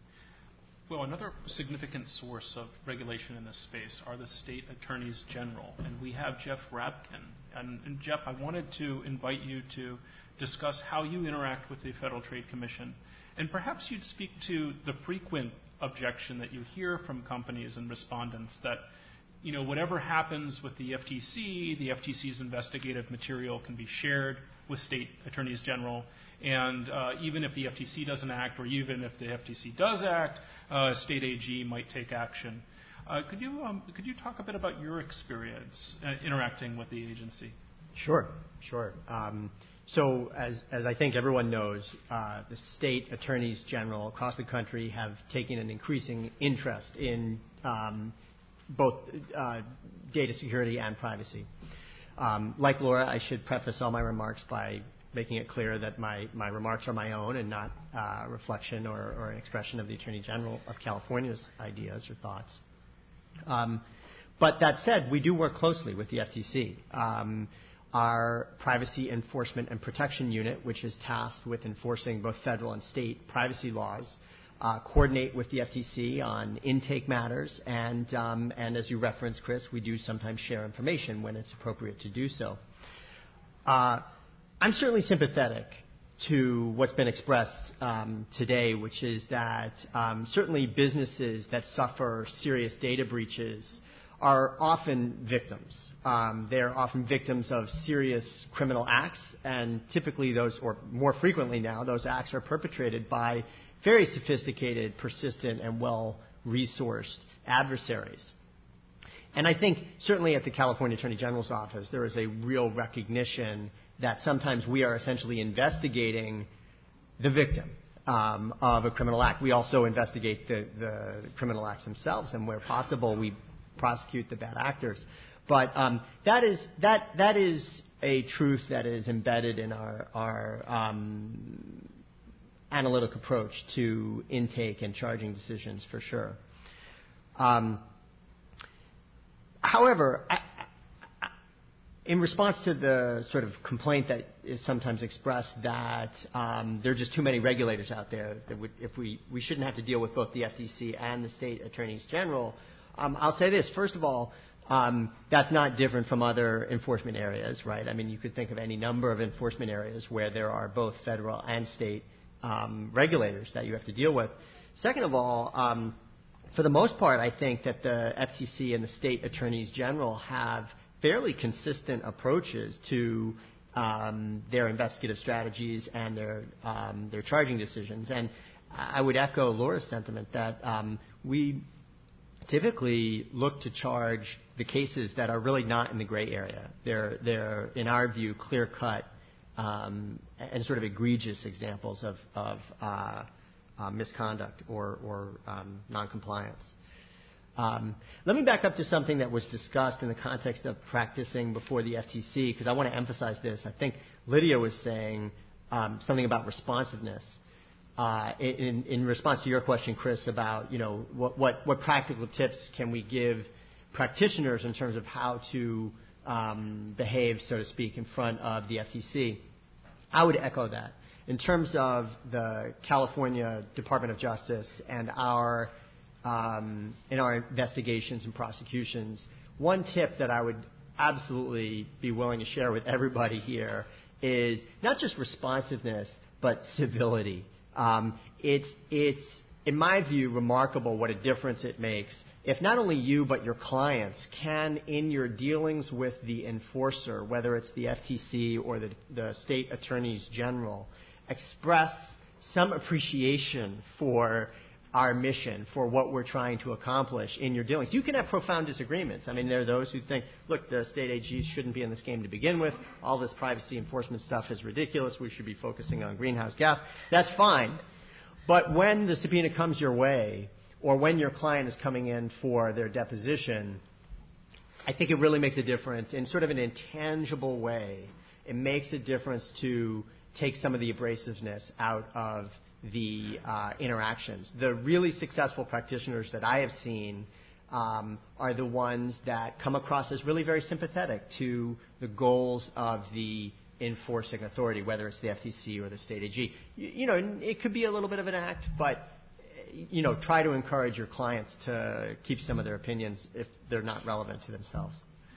Well, another significant source of regulation in this space are the state attorneys general, and we have Jeff Rabkin. And, and Jeff, I wanted to invite you to discuss how you interact with the Federal Trade Commission, and perhaps you'd speak to the frequent objection that you hear from companies and respondents that, you know, whatever happens with the F T C, the F T C's investigative material can be shared with state attorneys general. And uh, even if the F T C doesn't act, or even if the F T C does act, uh, state A G might take action. Uh, could you um, could you talk a bit about your experience uh, interacting with the agency? Sure, sure. Um, so as as I think everyone knows, uh, the state attorneys general across the country have taken an increasing interest in um, both uh, data security and privacy. Um, like Laura, I should preface all my remarks by making it clear that my, my remarks are my own and not uh, a reflection or, or an expression of the Attorney General of California's ideas or thoughts. Um, but that said, we do work closely with the F T C. Um, our Privacy Enforcement and Protection Unit, which is tasked with enforcing both federal and state privacy laws, uh, coordinate with the F T C on intake matters, and, um, and as you referenced, Chris, we do sometimes share information when it's appropriate to do so. Uh, I'm certainly sympathetic to what's been expressed um, today, which is that um, certainly businesses that suffer serious data breaches are often victims. Um, they're often victims of serious criminal acts, and typically those, or more frequently now, those acts are perpetrated by very sophisticated, persistent, and well-resourced adversaries. And I think certainly at the California Attorney General's office, there is a real recognition that sometimes we are essentially investigating the victim um, of a criminal act. We also investigate the, the criminal acts themselves, and where possible, we prosecute the bad actors. But um, that is that that is a truth that is embedded in our our um, analytic approach to intake and charging decisions, for sure. Um, however, I, in response to the sort of complaint that is sometimes expressed that um, there are just too many regulators out there, that would, if we, we shouldn't have to deal with both the F T C and the state attorneys general, um, I'll say this. First of all, um, that's not different from other enforcement areas, right? I mean, you could think of any number of enforcement areas where there are both federal and state um, regulators that you have to deal with. Second of all, um, for the most part, I think that the F T C and the state attorneys general have fairly consistent approaches to um, their investigative strategies and their um, their charging decisions. And I would echo Laura's sentiment that um, we typically look to charge the cases that are really not in the gray area. They're, they're in our view, clear-cut um, and sort of egregious examples of, of uh, uh, misconduct or, or um, noncompliance. Um, let me back up to something that was discussed in the context of practicing before the F T C, because I want to emphasize this. I think Lydia was saying um, something about responsiveness. Uh, in, in response to your question, Chris, about, you know, what, what, what practical tips can we give practitioners in terms of how to um, behave, so to speak, in front of the F T C, I would echo that. In terms of the California Department of Justice and our um, in our investigations and prosecutions, one tip that I would absolutely be willing to share with everybody here is not just responsiveness, but civility. Um, it's it's in my view, remarkable what a difference it makes if not only you but your clients can, in your dealings with the enforcer, whether it's the F T C or the, the state attorneys general, express some appreciation for our mission, for what we're trying to accomplish in your dealings. You can have profound disagreements. I mean, there are those who think, look, the state A Gs shouldn't be in this game to begin with. All this privacy enforcement stuff is ridiculous. We should be focusing on greenhouse gas. That's fine. But when the subpoena comes your way, or when your client is coming in for their deposition, I think it really makes a difference in sort of an intangible way. It makes a difference to take some of the abrasiveness out of the uh, interactions. The really successful practitioners that I have seen um, are the ones that come across as really very sympathetic to the goals of the enforcing authority, whether it's the F T C or the state A G. You, you know, it could be a little bit of an act, but you know, try to encourage your clients to keep some of their opinions if they're not relevant to themselves.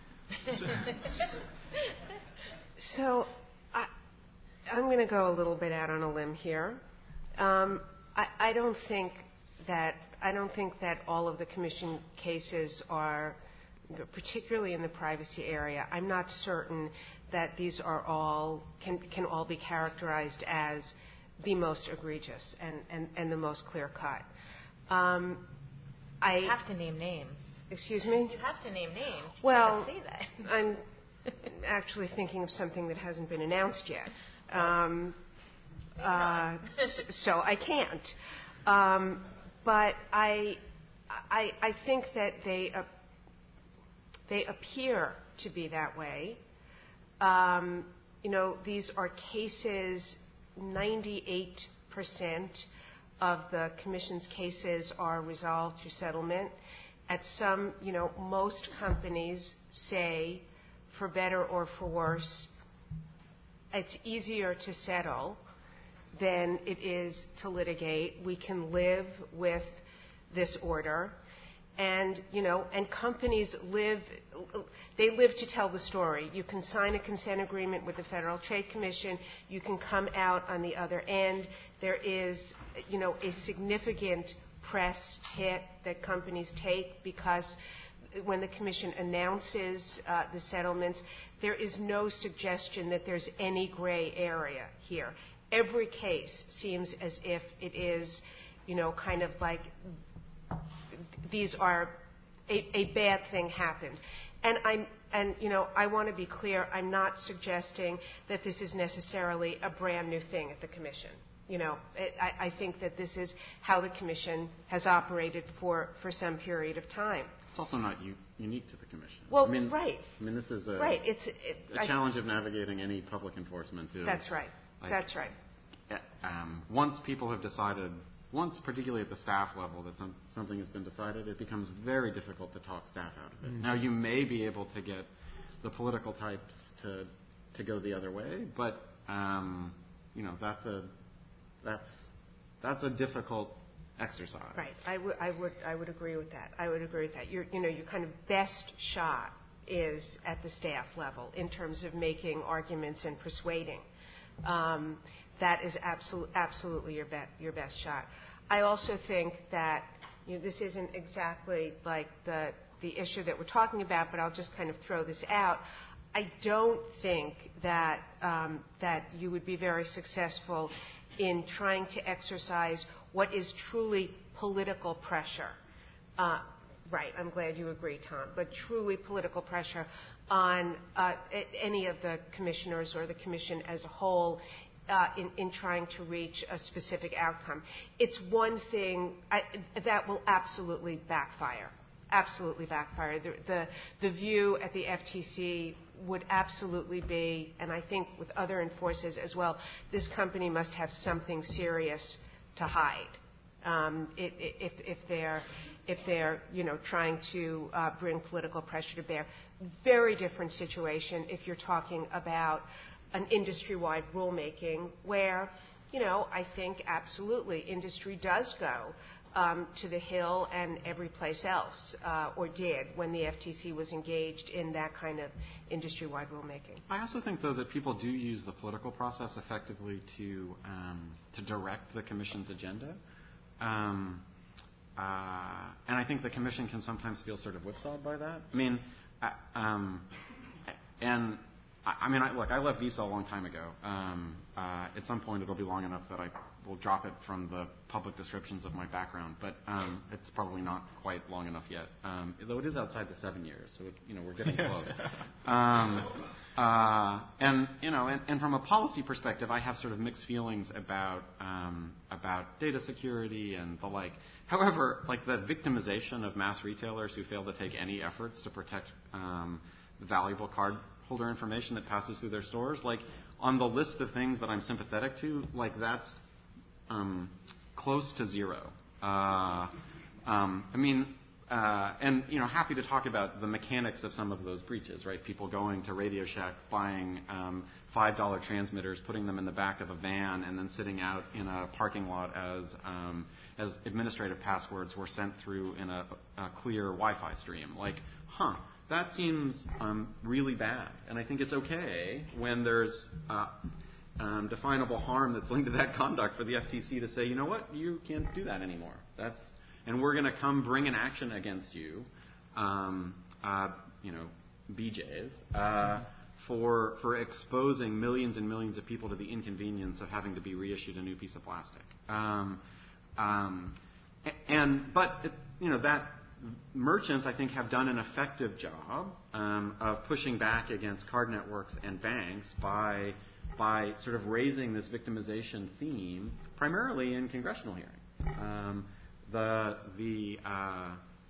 So I, I'm going to go a little bit out on a limb here. Um, I, I don't think that I don't think that all of the commission cases are, particularly in the privacy area. I'm not certain that these are all can can all be characterized as the most egregious and, and, and the most clear cut. Um, I you have to name names. Excuse me? You have to name names. You well, say that. I'm actually thinking of something that hasn't been announced yet. Um, uh, so I can't. Um, but I, I, I think that they, uh, they appear to be that way. Um, you know, these are cases, ninety-eight percent of the commission's cases are resolved through settlement. At some, you know, most companies say, for better or for worse, it's easier to settle than it is to litigate. We can live with this order. And, you know, and companies live, they live to tell the story. You can sign a consent agreement with the Federal Trade Commission. You can come out on the other end. There is, you know, a significant press hit that companies take because when the Commission announces uh, the settlements, there is no suggestion that there's any gray area here. Every case seems as if it is, you know, kind of like these are a, a bad thing happened. And I'm, and you know, I want to be clear, I'm not suggesting that this is necessarily a brand new thing at the Commission. You know, it, I, I think that this is how the Commission has operated for, for some period of time. It's also not u- unique to the Commission. Well, I mean, right. I mean, this is a, right. It's, it, a I, challenge of navigating any public enforcement. Is that's right. Like, that's right. Um, once people have decided, once particularly at the staff level, that some, something has been decided, it becomes very difficult to talk staff out of it. Mm-hmm. Now, you may be able to get the political types to to go the other way, but um, you know that's a that's that's a difficult exercise. Right. I would I would I would agree with that. I would agree with that. Your you know your kind of best shot is at the staff level in terms of making arguments and persuading. Um, that is absolute, absolutely your, be- your best shot. I also think that you know, this isn't exactly like the, the issue that we're talking about, but I'll just kind of throw this out. I don't think that, um, that you would be very successful in trying to exercise what is truly political pressure. Uh, right, I'm glad you agree, Tom, but truly political pressure on uh, any of the commissioners or the commission as a whole uh, in, in trying to reach a specific outcome. It's one thing I, that will absolutely backfire, absolutely backfire. The, the, the view at the F T C would absolutely be, and I think with other enforcers as well, this company must have something serious to hide. Um, it, it, if, if they're, if they're, you know, trying to uh, bring political pressure to bear. Very different situation if you're talking about an industry-wide rulemaking where, you know, I think absolutely industry does go um, to the Hill and every place else, uh, or did when the F T C was engaged in that kind of industry-wide rulemaking. I also think, though, that people do use the political process effectively to um, to direct the Commission's agenda. um, uh, and I think the commission can sometimes feel sort of whipsawed by that. I mean, uh, um, and I, I mean, I, look, I left Visa a long time ago. Um, uh, at some point, it'll be long enough that I will drop it from the public descriptions of my background, but um, it's probably not quite long enough yet. Um, though it is outside the seven years, so it, you know we're getting close. um, uh, and you know, and, and from a policy perspective, I have sort of mixed feelings about um, about data security and the like. However, like the victimization of mass retailers who fail to take any efforts to protect um, valuable cardholder information that passes through their stores, like on the list of things that I'm sympathetic to, like that's Um, close to zero. Uh, um, I mean, uh, and you know, happy to talk about the mechanics of some of those breaches, right? People going to Radio Shack, buying um, five dollar transmitters, putting them in the back of a van, and then sitting out in a parking lot as um, as administrative passwords were sent through in a, a clear Wi-Fi stream. Like, huh? That seems um, really bad, and I think it's okay when there's uh, Um, definable harm that's linked to that conduct for the F T C to say, you know what, you can't do that anymore. That's, and we're going to come bring an action against you, um, uh, you know, B Js, uh, for for exposing millions and millions of people to the inconvenience of having to be reissued a new piece of plastic. Um, um, and but it, you know that merchants, I think, have done an effective job um, of pushing back against card networks and banks by by sort of raising this victimization theme, primarily in congressional hearings. Um, the the uh,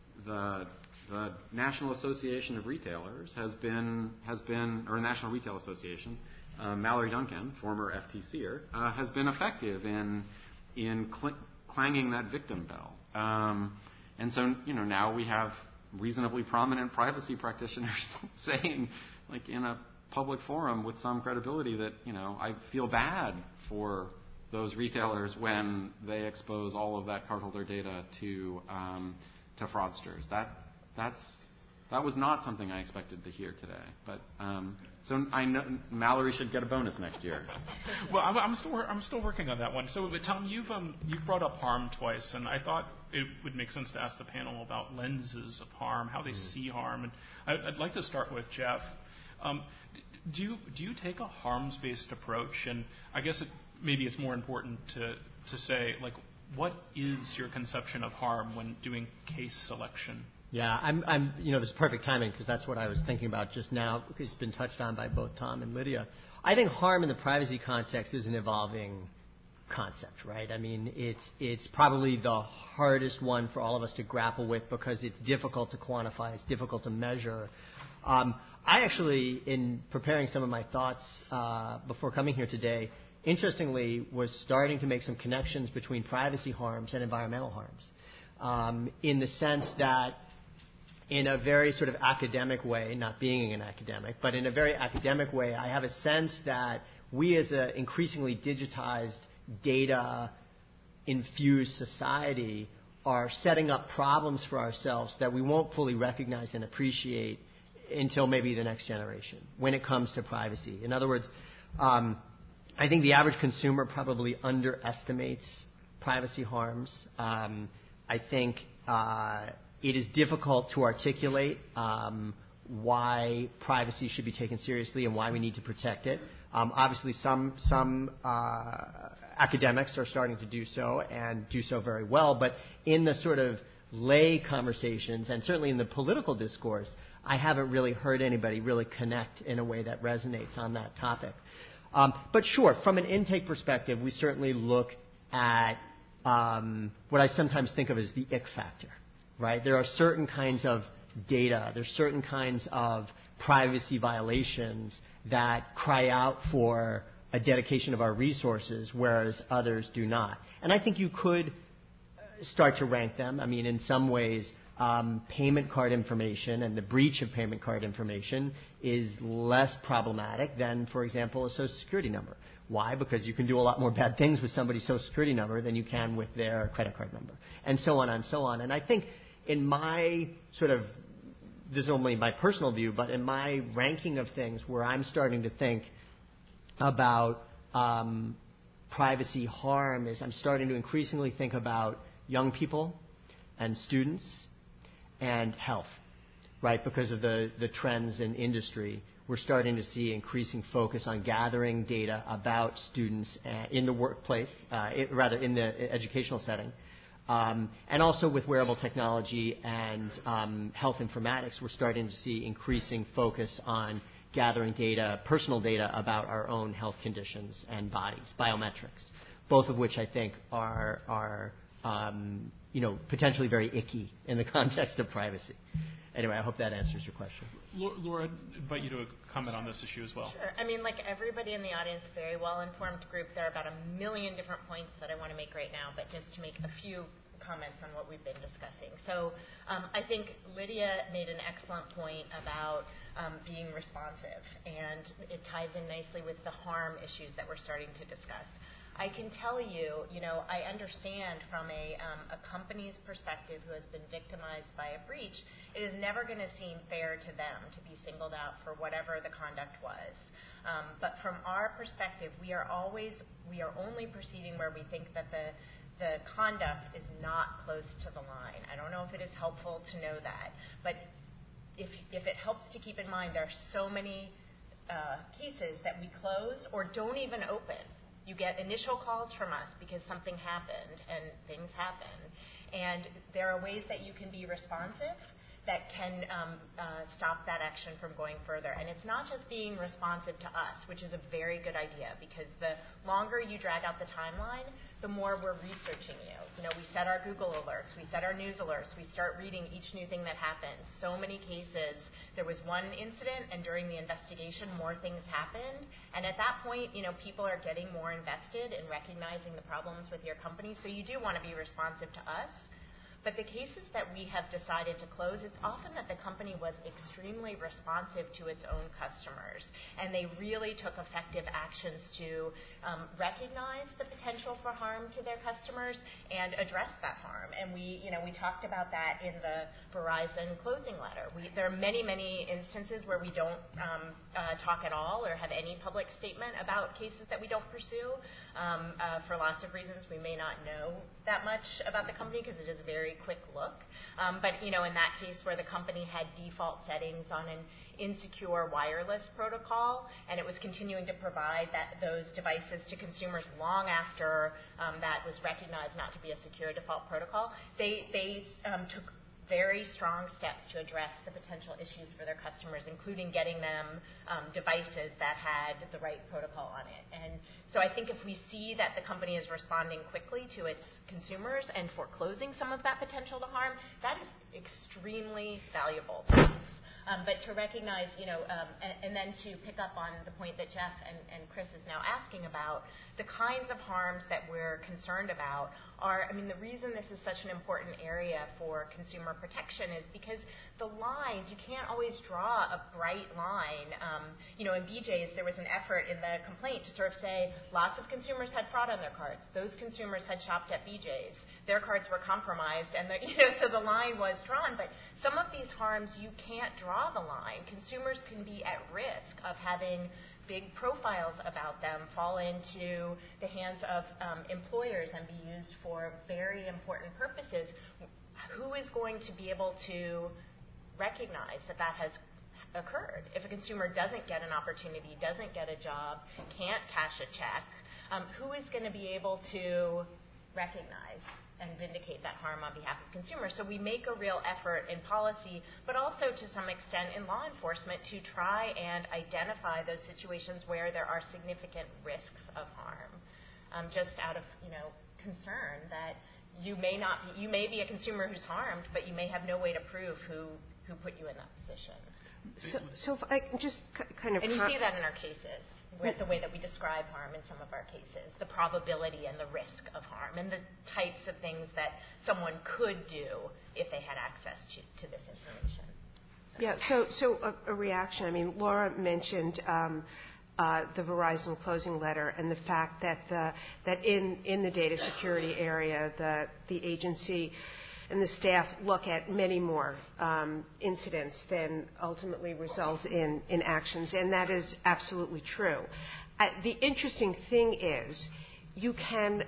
the the National Association of Retailers has been has been, or National Retail Association, uh, Mallory Duncan, former F T C-er, uh, has been effective in in cl- clanging that victim bell. Um, and so you know now we have reasonably prominent privacy practitioners saying, like in a public forum with some credibility, that you know I feel bad for those retailers when they expose all of that cardholder data to um, to fraudsters. That that's that was not something I expected to hear today. But um, so I know Mallory should get a bonus next year. Well, I'm, I'm still I'm still working on that one. So, but Tom, you've um, you've brought up harm twice, and I thought it would make sense to ask the panel about lenses of harm, how they mm. see harm, and I, I'd like to start with Jeff. Um, do you do you take a harms-based approach? And I guess it, maybe it's more important to to say, like, what is your conception of harm when doing case selection? Yeah, I'm, I'm, you know, this is perfect timing because that's what I was thinking about just now, because it's been touched on by both Tom and Lydia. I think harm in the privacy context is an evolving concept, right? I mean, it's it's probably the hardest one for all of us to grapple with because it's difficult to quantify, it's difficult to measure. Um, I actually, in preparing some of my thoughts uh, before coming here today, interestingly, was starting to make some connections between privacy harms and environmental harms, um, in the sense that in a very sort of academic way, not being an academic, but in a very academic way, I have a sense that we as an increasingly digitized, data-infused society are setting up problems for ourselves that we won't fully recognize and appreciate until maybe the next generation when it comes to privacy. In other words, um, I think the average consumer probably underestimates privacy harms. Um, I think uh, it is difficult to articulate um, why privacy should be taken seriously and why we need to protect it. Um, obviously, some some uh, academics are starting to do so and do so very well. But in the sort of lay conversations and certainly in the political discourse, I haven't really heard anybody really connect in a way that resonates on that topic. Um, but sure, from an intake perspective, we certainly look at um, what I sometimes think of as the ick factor, right? There are certain kinds of data, there's certain kinds of privacy violations that cry out for a dedication of our resources, whereas others do not. And I think you could start to rank them. I mean, in some ways, Um, payment card information and the breach of payment card information is less problematic than, for example, a Social Security number. Why? Because you can do a lot more bad things with somebody's Social Security number than you can with their credit card number, and so on and so on. And I think in my sort of, this is only my personal view, but in my ranking of things where I'm starting to think about um, privacy harm is I'm starting to increasingly think about young people and students and health, right? Because of the, the trends in industry, we're starting to see increasing focus on gathering data about students in the workplace, uh, it, rather in the educational setting. Um, and also with wearable technology and um, health informatics, we're starting to see increasing focus on gathering data, personal data about our own health conditions and bodies, biometrics, both of which I think are, are um, you know, potentially very icky in the context of privacy. Anyway, I hope that answers your question. Laura, I'd invite you to comment on this issue as well. Sure. I mean, like everybody in the audience, very well-informed group. There are about a million different points that I want to make right now, but just to make a few comments on what we've been discussing. So um, I think Lydia made an excellent point about um, being responsive, and it ties in nicely with the harm issues that we're starting to discuss. I can tell you, you know, I understand from a, um, a company's perspective who has been victimized by a breach, it is never going to seem fair to them to be singled out for whatever the conduct was. Um, but from our perspective, we are always, we are only proceeding where we think that the the conduct is not close to the line. I don't know if it is helpful to know that, but if if it helps to keep in mind, there are so many uh, cases that we close or don't even open. You get initial calls from us because something happened, and things happen. And there are ways that you can be responsive that can um, uh, stop that action from going further. And it's not just being responsive to us, which is a very good idea, because the longer you drag out the timeline, the more we're researching you. You know, we set our Google alerts, we set our news alerts, we start reading each new thing that happens. So many cases, there was one incident, and during the investigation, more things happened. And at that point, you know, people are getting more invested in recognizing the problems with your company. So you do want to be responsive to us. But the cases that we have decided to close, it's often that the company was extremely responsive to its own customers, and they really took effective actions to um, recognize the potential for harm to their customers and address that harm. And we, you know, we talked about that in the Verizon closing letter. We, there are many, many instances where we don't um, uh, talk at all or have any public statement about cases that we don't pursue. Um, uh, for lots of reasons, we may not know that much about the company because it is a very quick look. Um, but, you know, in that case where the company had default settings on an insecure wireless protocol, and it was continuing to provide that, those devices to consumers long after um, that was recognized not to be a secure default protocol, they, they um, took very strong steps to address the potential issues for their customers, including getting them um, devices that had the right protocol on it. And so I think if we see that the company is responding quickly to its consumers and foreclosing some of that potential to harm, that is extremely valuable to us. Um, but to recognize, you know, um, and, and then to pick up on the point that Jeff and, and Chris is now asking about, the kinds of harms that we're concerned about are, I mean, the reason this is such an important area for consumer protection is because the lines, you can't always draw a bright line. Um, you know, in B J's, there was an effort in the complaint to sort of say lots of consumers had fraud on their cards. Those consumers had shopped at B J's. Their cards were compromised, and the, you know, so the line was drawn. But some of these harms, you can't draw the line. Consumers can be at risk of having big profiles about them fall into the hands of um, employers and be used for very important purposes. Who is going to be able to recognize that that has occurred? If a consumer doesn't get an opportunity, doesn't get a job, can't cash a check, um, who is going to be able to recognize and vindicate that harm on behalf of consumers? So we make a real effort in policy, but also to some extent in law enforcement, to try and identify those situations where there are significant risks of harm, um, just out of, you know, concern that you may not be, you may be a consumer who's harmed, but you may have no way to prove who, who put you in that position. So, so if I can just c- kind of... And you see that in our cases, with the way that we describe harm in some of our cases, the probability and the risk of harm, and the types of things that someone could do if they had access to, to this information. So. Yeah, so, so a, a reaction. I mean, Laura mentioned um, uh, the Verizon closing letter and the fact that, the, that in, in the data security area, the, the agency and the staff look at many more um, incidents than ultimately result in, in actions, and that is absolutely true. Uh, the interesting thing is you can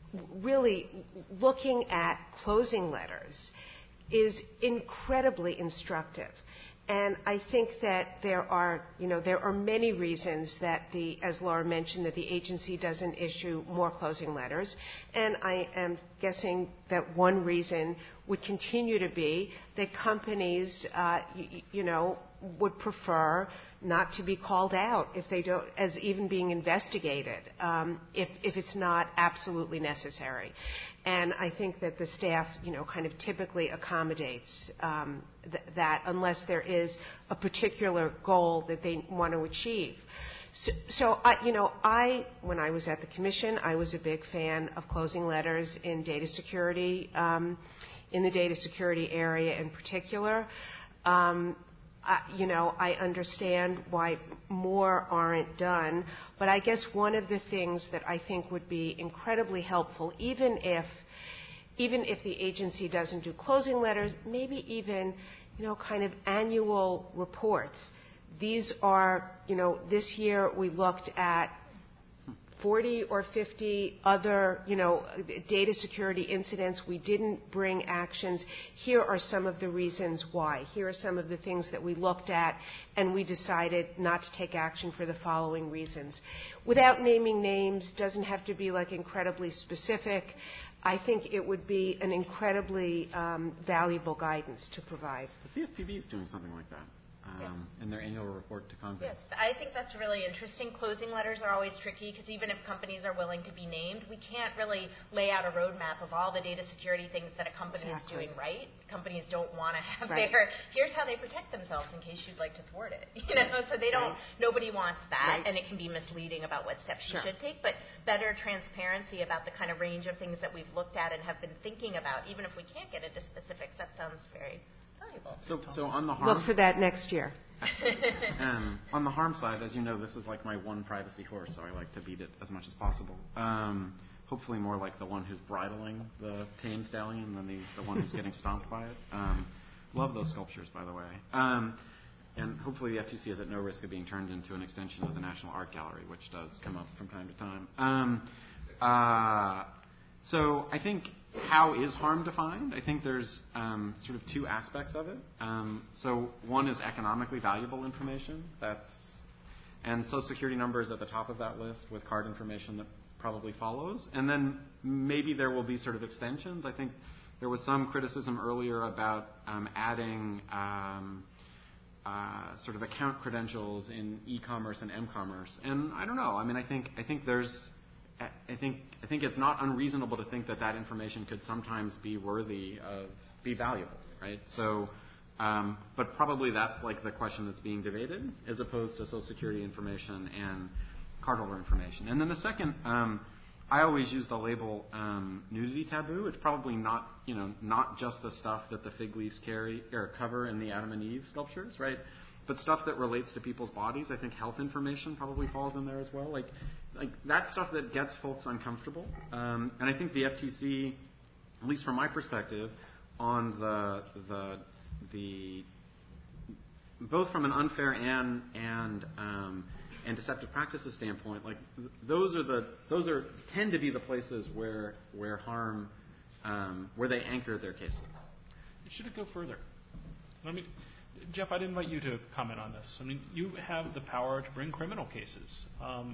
really looking at closing letters is incredibly instructive. And I think that there are, you know, there are many reasons that the, as Laura mentioned, that the agency doesn't issue more closing letters. And I am guessing that one reason would continue to be that companies, uh, y- you know, would prefer not to be called out if they don't, as even being investigated, um, if, if it's not absolutely necessary. And I think that the staff, you know, kind of typically accommodates um, th- that unless there is a particular goal that they want to achieve. So, so I, you know, I, when I was at the commission, I was a big fan of closing letters in data security, um, in the data security area in particular. Um, Uh, you know, I understand why more aren't done, but I guess one of the things that I think would be incredibly helpful, even if, even if the agency doesn't do closing letters, maybe even, you know, kind of annual reports. These are, you know, this year we looked at forty or fifty other, you know, data security incidents. We didn't bring actions. Here are some of the reasons why. Here are some of the things that we looked at, and we decided not to take action for the following reasons. Without naming names, doesn't have to be like incredibly specific. I think it would be an incredibly um, valuable guidance to provide. The C F P B is doing something like that. Um, yes. in their annual report to Congress. Yes, I think that's really interesting. Closing letters are always tricky because even if companies are willing to be named, we can't really lay out a roadmap of all the data security things that a company exactly. is doing right. Companies don't want to have right. their, here's how they protect themselves in case you'd like to thwart it. You know, so they don't, right. nobody wants that, right. and it can be misleading about what steps sure. you should take, but better transparency about the kind of range of things that we've looked at and have been thinking about, even if we can't get into specifics, that sounds very valuable. So, so on the harm... Look for that next year. um, on the harm side, as you know, this is like my one privacy horse, so I like to beat it as much as possible. Um, hopefully more like the one who's bridling the tame stallion than the, the one who's getting stomped by it. Um, love those sculptures, by the way. Um, and hopefully the F T C is at no risk of being turned into an extension of the National Art Gallery, which does come up from time to time. Um, uh, so I think... How is harm defined? I think there's um, sort of two aspects of it. Um, so one is economically valuable information. That's and Social Security number is at the top of that list with card information that probably follows. And then maybe there will be sort of extensions. I think there was some criticism earlier about um, adding um, uh, sort of account credentials in e-commerce and m-commerce. And I don't know. I mean, I think I think there's I think I think it's not unreasonable to think that that information could sometimes be worthy of be valuable, right? So, um, but probably that's like the question that's being debated, as opposed to Social Security information and cardholder information. And then the second, um, I always use the label um, nudity taboo. It's probably not you know not just the stuff that the fig leaves carry or cover in the Adam and Eve sculptures, right? But stuff that relates to people's bodies. I think health information probably falls in there as well. Like. Like that stuff that gets folks uncomfortable, um, and I think the F T C, at least from my perspective, on the the the both from an unfair and and um, and deceptive practices standpoint, like th- those are the those are tend to be the places where where harm um, where they anchor their cases. Should it go further? I mean, Jeff, I'd invite you to comment on this. I mean, you have the power to bring criminal cases. Um,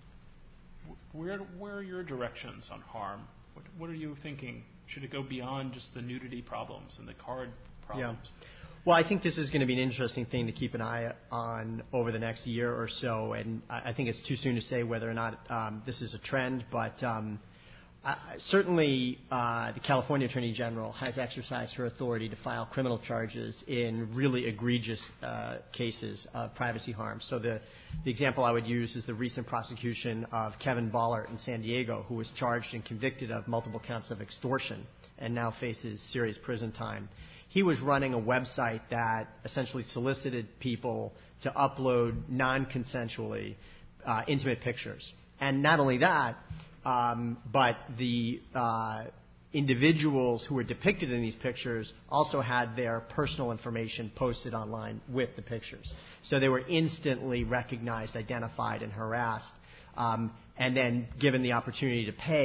Where, where are your directions on harm? What, what are you thinking? Should it go beyond just the nudity problems and the card problems? Yeah. Well, I think this is going to be an interesting thing to keep an eye on over the next year or so, and I, I think it's too soon to say whether or not um, this is a trend, but um, I, certainly uh, the California Attorney General has exercised her authority to file criminal charges in really egregious uh, cases of privacy harm. So the, the example I would use is the recent prosecution of Kevin Bollert in San Diego, who was charged and convicted of multiple counts of extortion and now faces serious prison time. He was running a website that essentially solicited people to upload non-consensually uh, intimate pictures. And not only that, Um, but the uh, individuals who were depicted in these pictures also had their personal information posted online with the pictures. So they were instantly recognized, identified, and harassed, um, and then given the opportunity to pay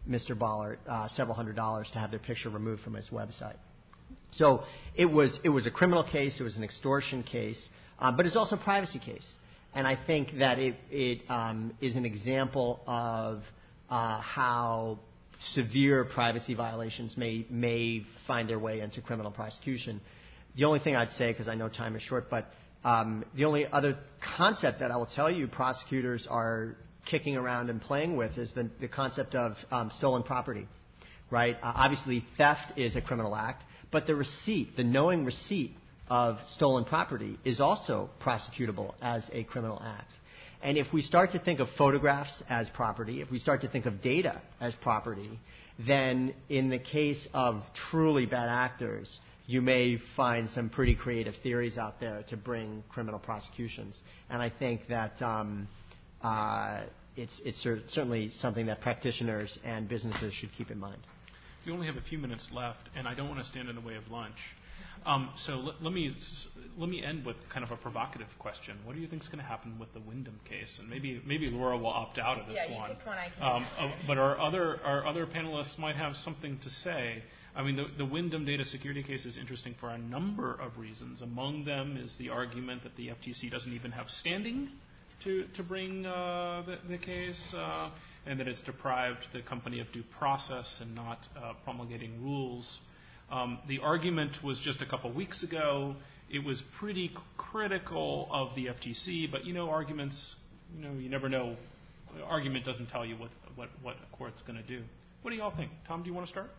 Mister Bollert uh, several hundred dollars to have their picture removed from his website. So it was it was a criminal case, it was an extortion case, uh, but it's also a privacy case. And I think that it, it um, is an example of uh, how severe privacy violations may may find their way into criminal prosecution. The only thing I'd say, because I know time is short, but um, the only other concept that I will tell you prosecutors are kicking around and playing with is the, the concept of um, stolen property, right? Uh, obviously, theft is a criminal act, but the receipt, the knowing receipt of stolen property is also prosecutable as a criminal act. And if we start to think of photographs as property, if we start to think of data as property, then in the case of truly bad actors, you may find some pretty creative theories out there to bring criminal prosecutions. And I think that um, uh, it's, it's cer- certainly something that practitioners and businesses should keep in mind. We only have a few minutes left, and I don't want to stand in the way of lunch. Um, so let, let me let me end with kind of a provocative question. What do you think is going to happen with the Wyndham case? And maybe maybe Laura will opt out of this yeah, you one. picked one I Um, uh, but our other our other panelists might have something to say. I mean, the, the Wyndham data security case is interesting for a number of reasons. Among them is the argument that the F T C doesn't even have standing to to bring uh, the, the case, uh, and that it's deprived the company of due process and not uh, promulgating rules. Um, the argument was just a couple weeks ago. It was pretty c- critical of the F T C, but you know, arguments, you know, you never know. Argument doesn't tell you what what, what a court's going to do. What do y'all think? Tom, do you want to start?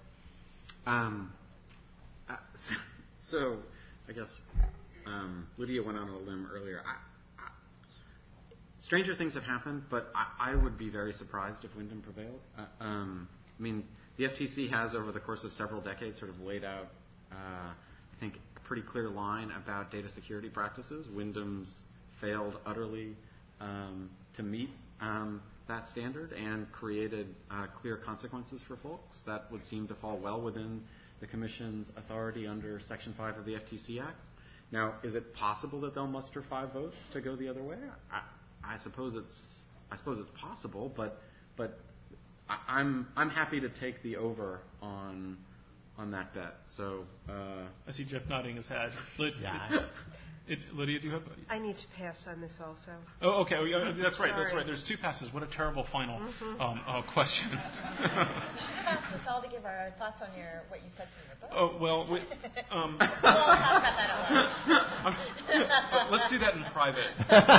Um, uh, so, I guess um, Lydia went on a limb earlier. I, I, stranger things have happened, but I, I would be very surprised if Wyndham prevailed. Uh, um, I mean, the F T C has, over the course of several decades, sort of laid out, uh, I think, a pretty clear line about data security practices. Wyndham's failed utterly um, to meet um, that standard and created uh, clear consequences for folks that would seem to fall well within the Commission's authority under Section five of the F T C Act. Now, is it possible that they'll muster five votes to go the other way? I, I suppose it's I suppose it's possible, but but. I'm I'm happy to take the over on on that bet. So uh, I see Jeff nodding his head. Lyd- Yeah. it, Lydia, do you have? I need to pass on this also. Oh, okay. Oh, yeah, that's right. That's Sorry. right. There's two passes. What a terrible final Mm-hmm. um, uh, question. We should have asked us all to give our thoughts on your what you said from your book. Oh well. We, um, we'll all talk about that at lunch. let's do that in private.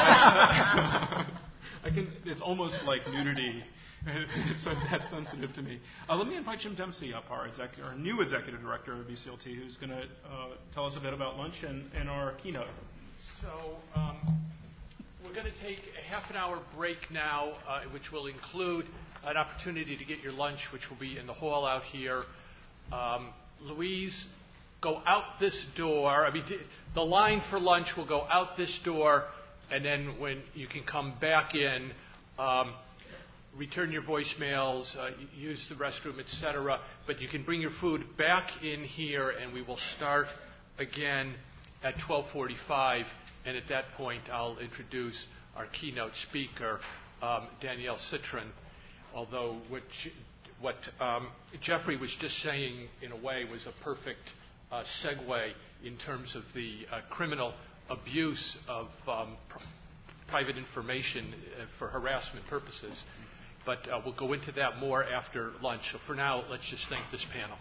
I can. It's almost like nudity. It's so that sensitive to me. Uh, let me invite Jim Dempsey up, our, exec- our new executive director of B C L T, who's going to uh, tell us a bit about lunch and, and our keynote. So um, we're going to take a half an hour break now, uh, which will include an opportunity to get your lunch, which will be in the hall out here. Um, Louise, go out this door. I mean, the line for lunch will go out this door, and then when you can come back in, um, return your voicemails, uh, use the restroom, et cetera. But you can bring your food back in here, and we will start again at twelve forty-five. And at that point, I'll introduce our keynote speaker, um, Danielle Citron. Although what, what um, Jeffrey was just saying, in a way, was a perfect uh, segue in terms of the uh, criminal abuse of um, pr- private information uh, for harassment purposes. But uh, we'll go into that more after lunch. So for now, let's just thank this panel.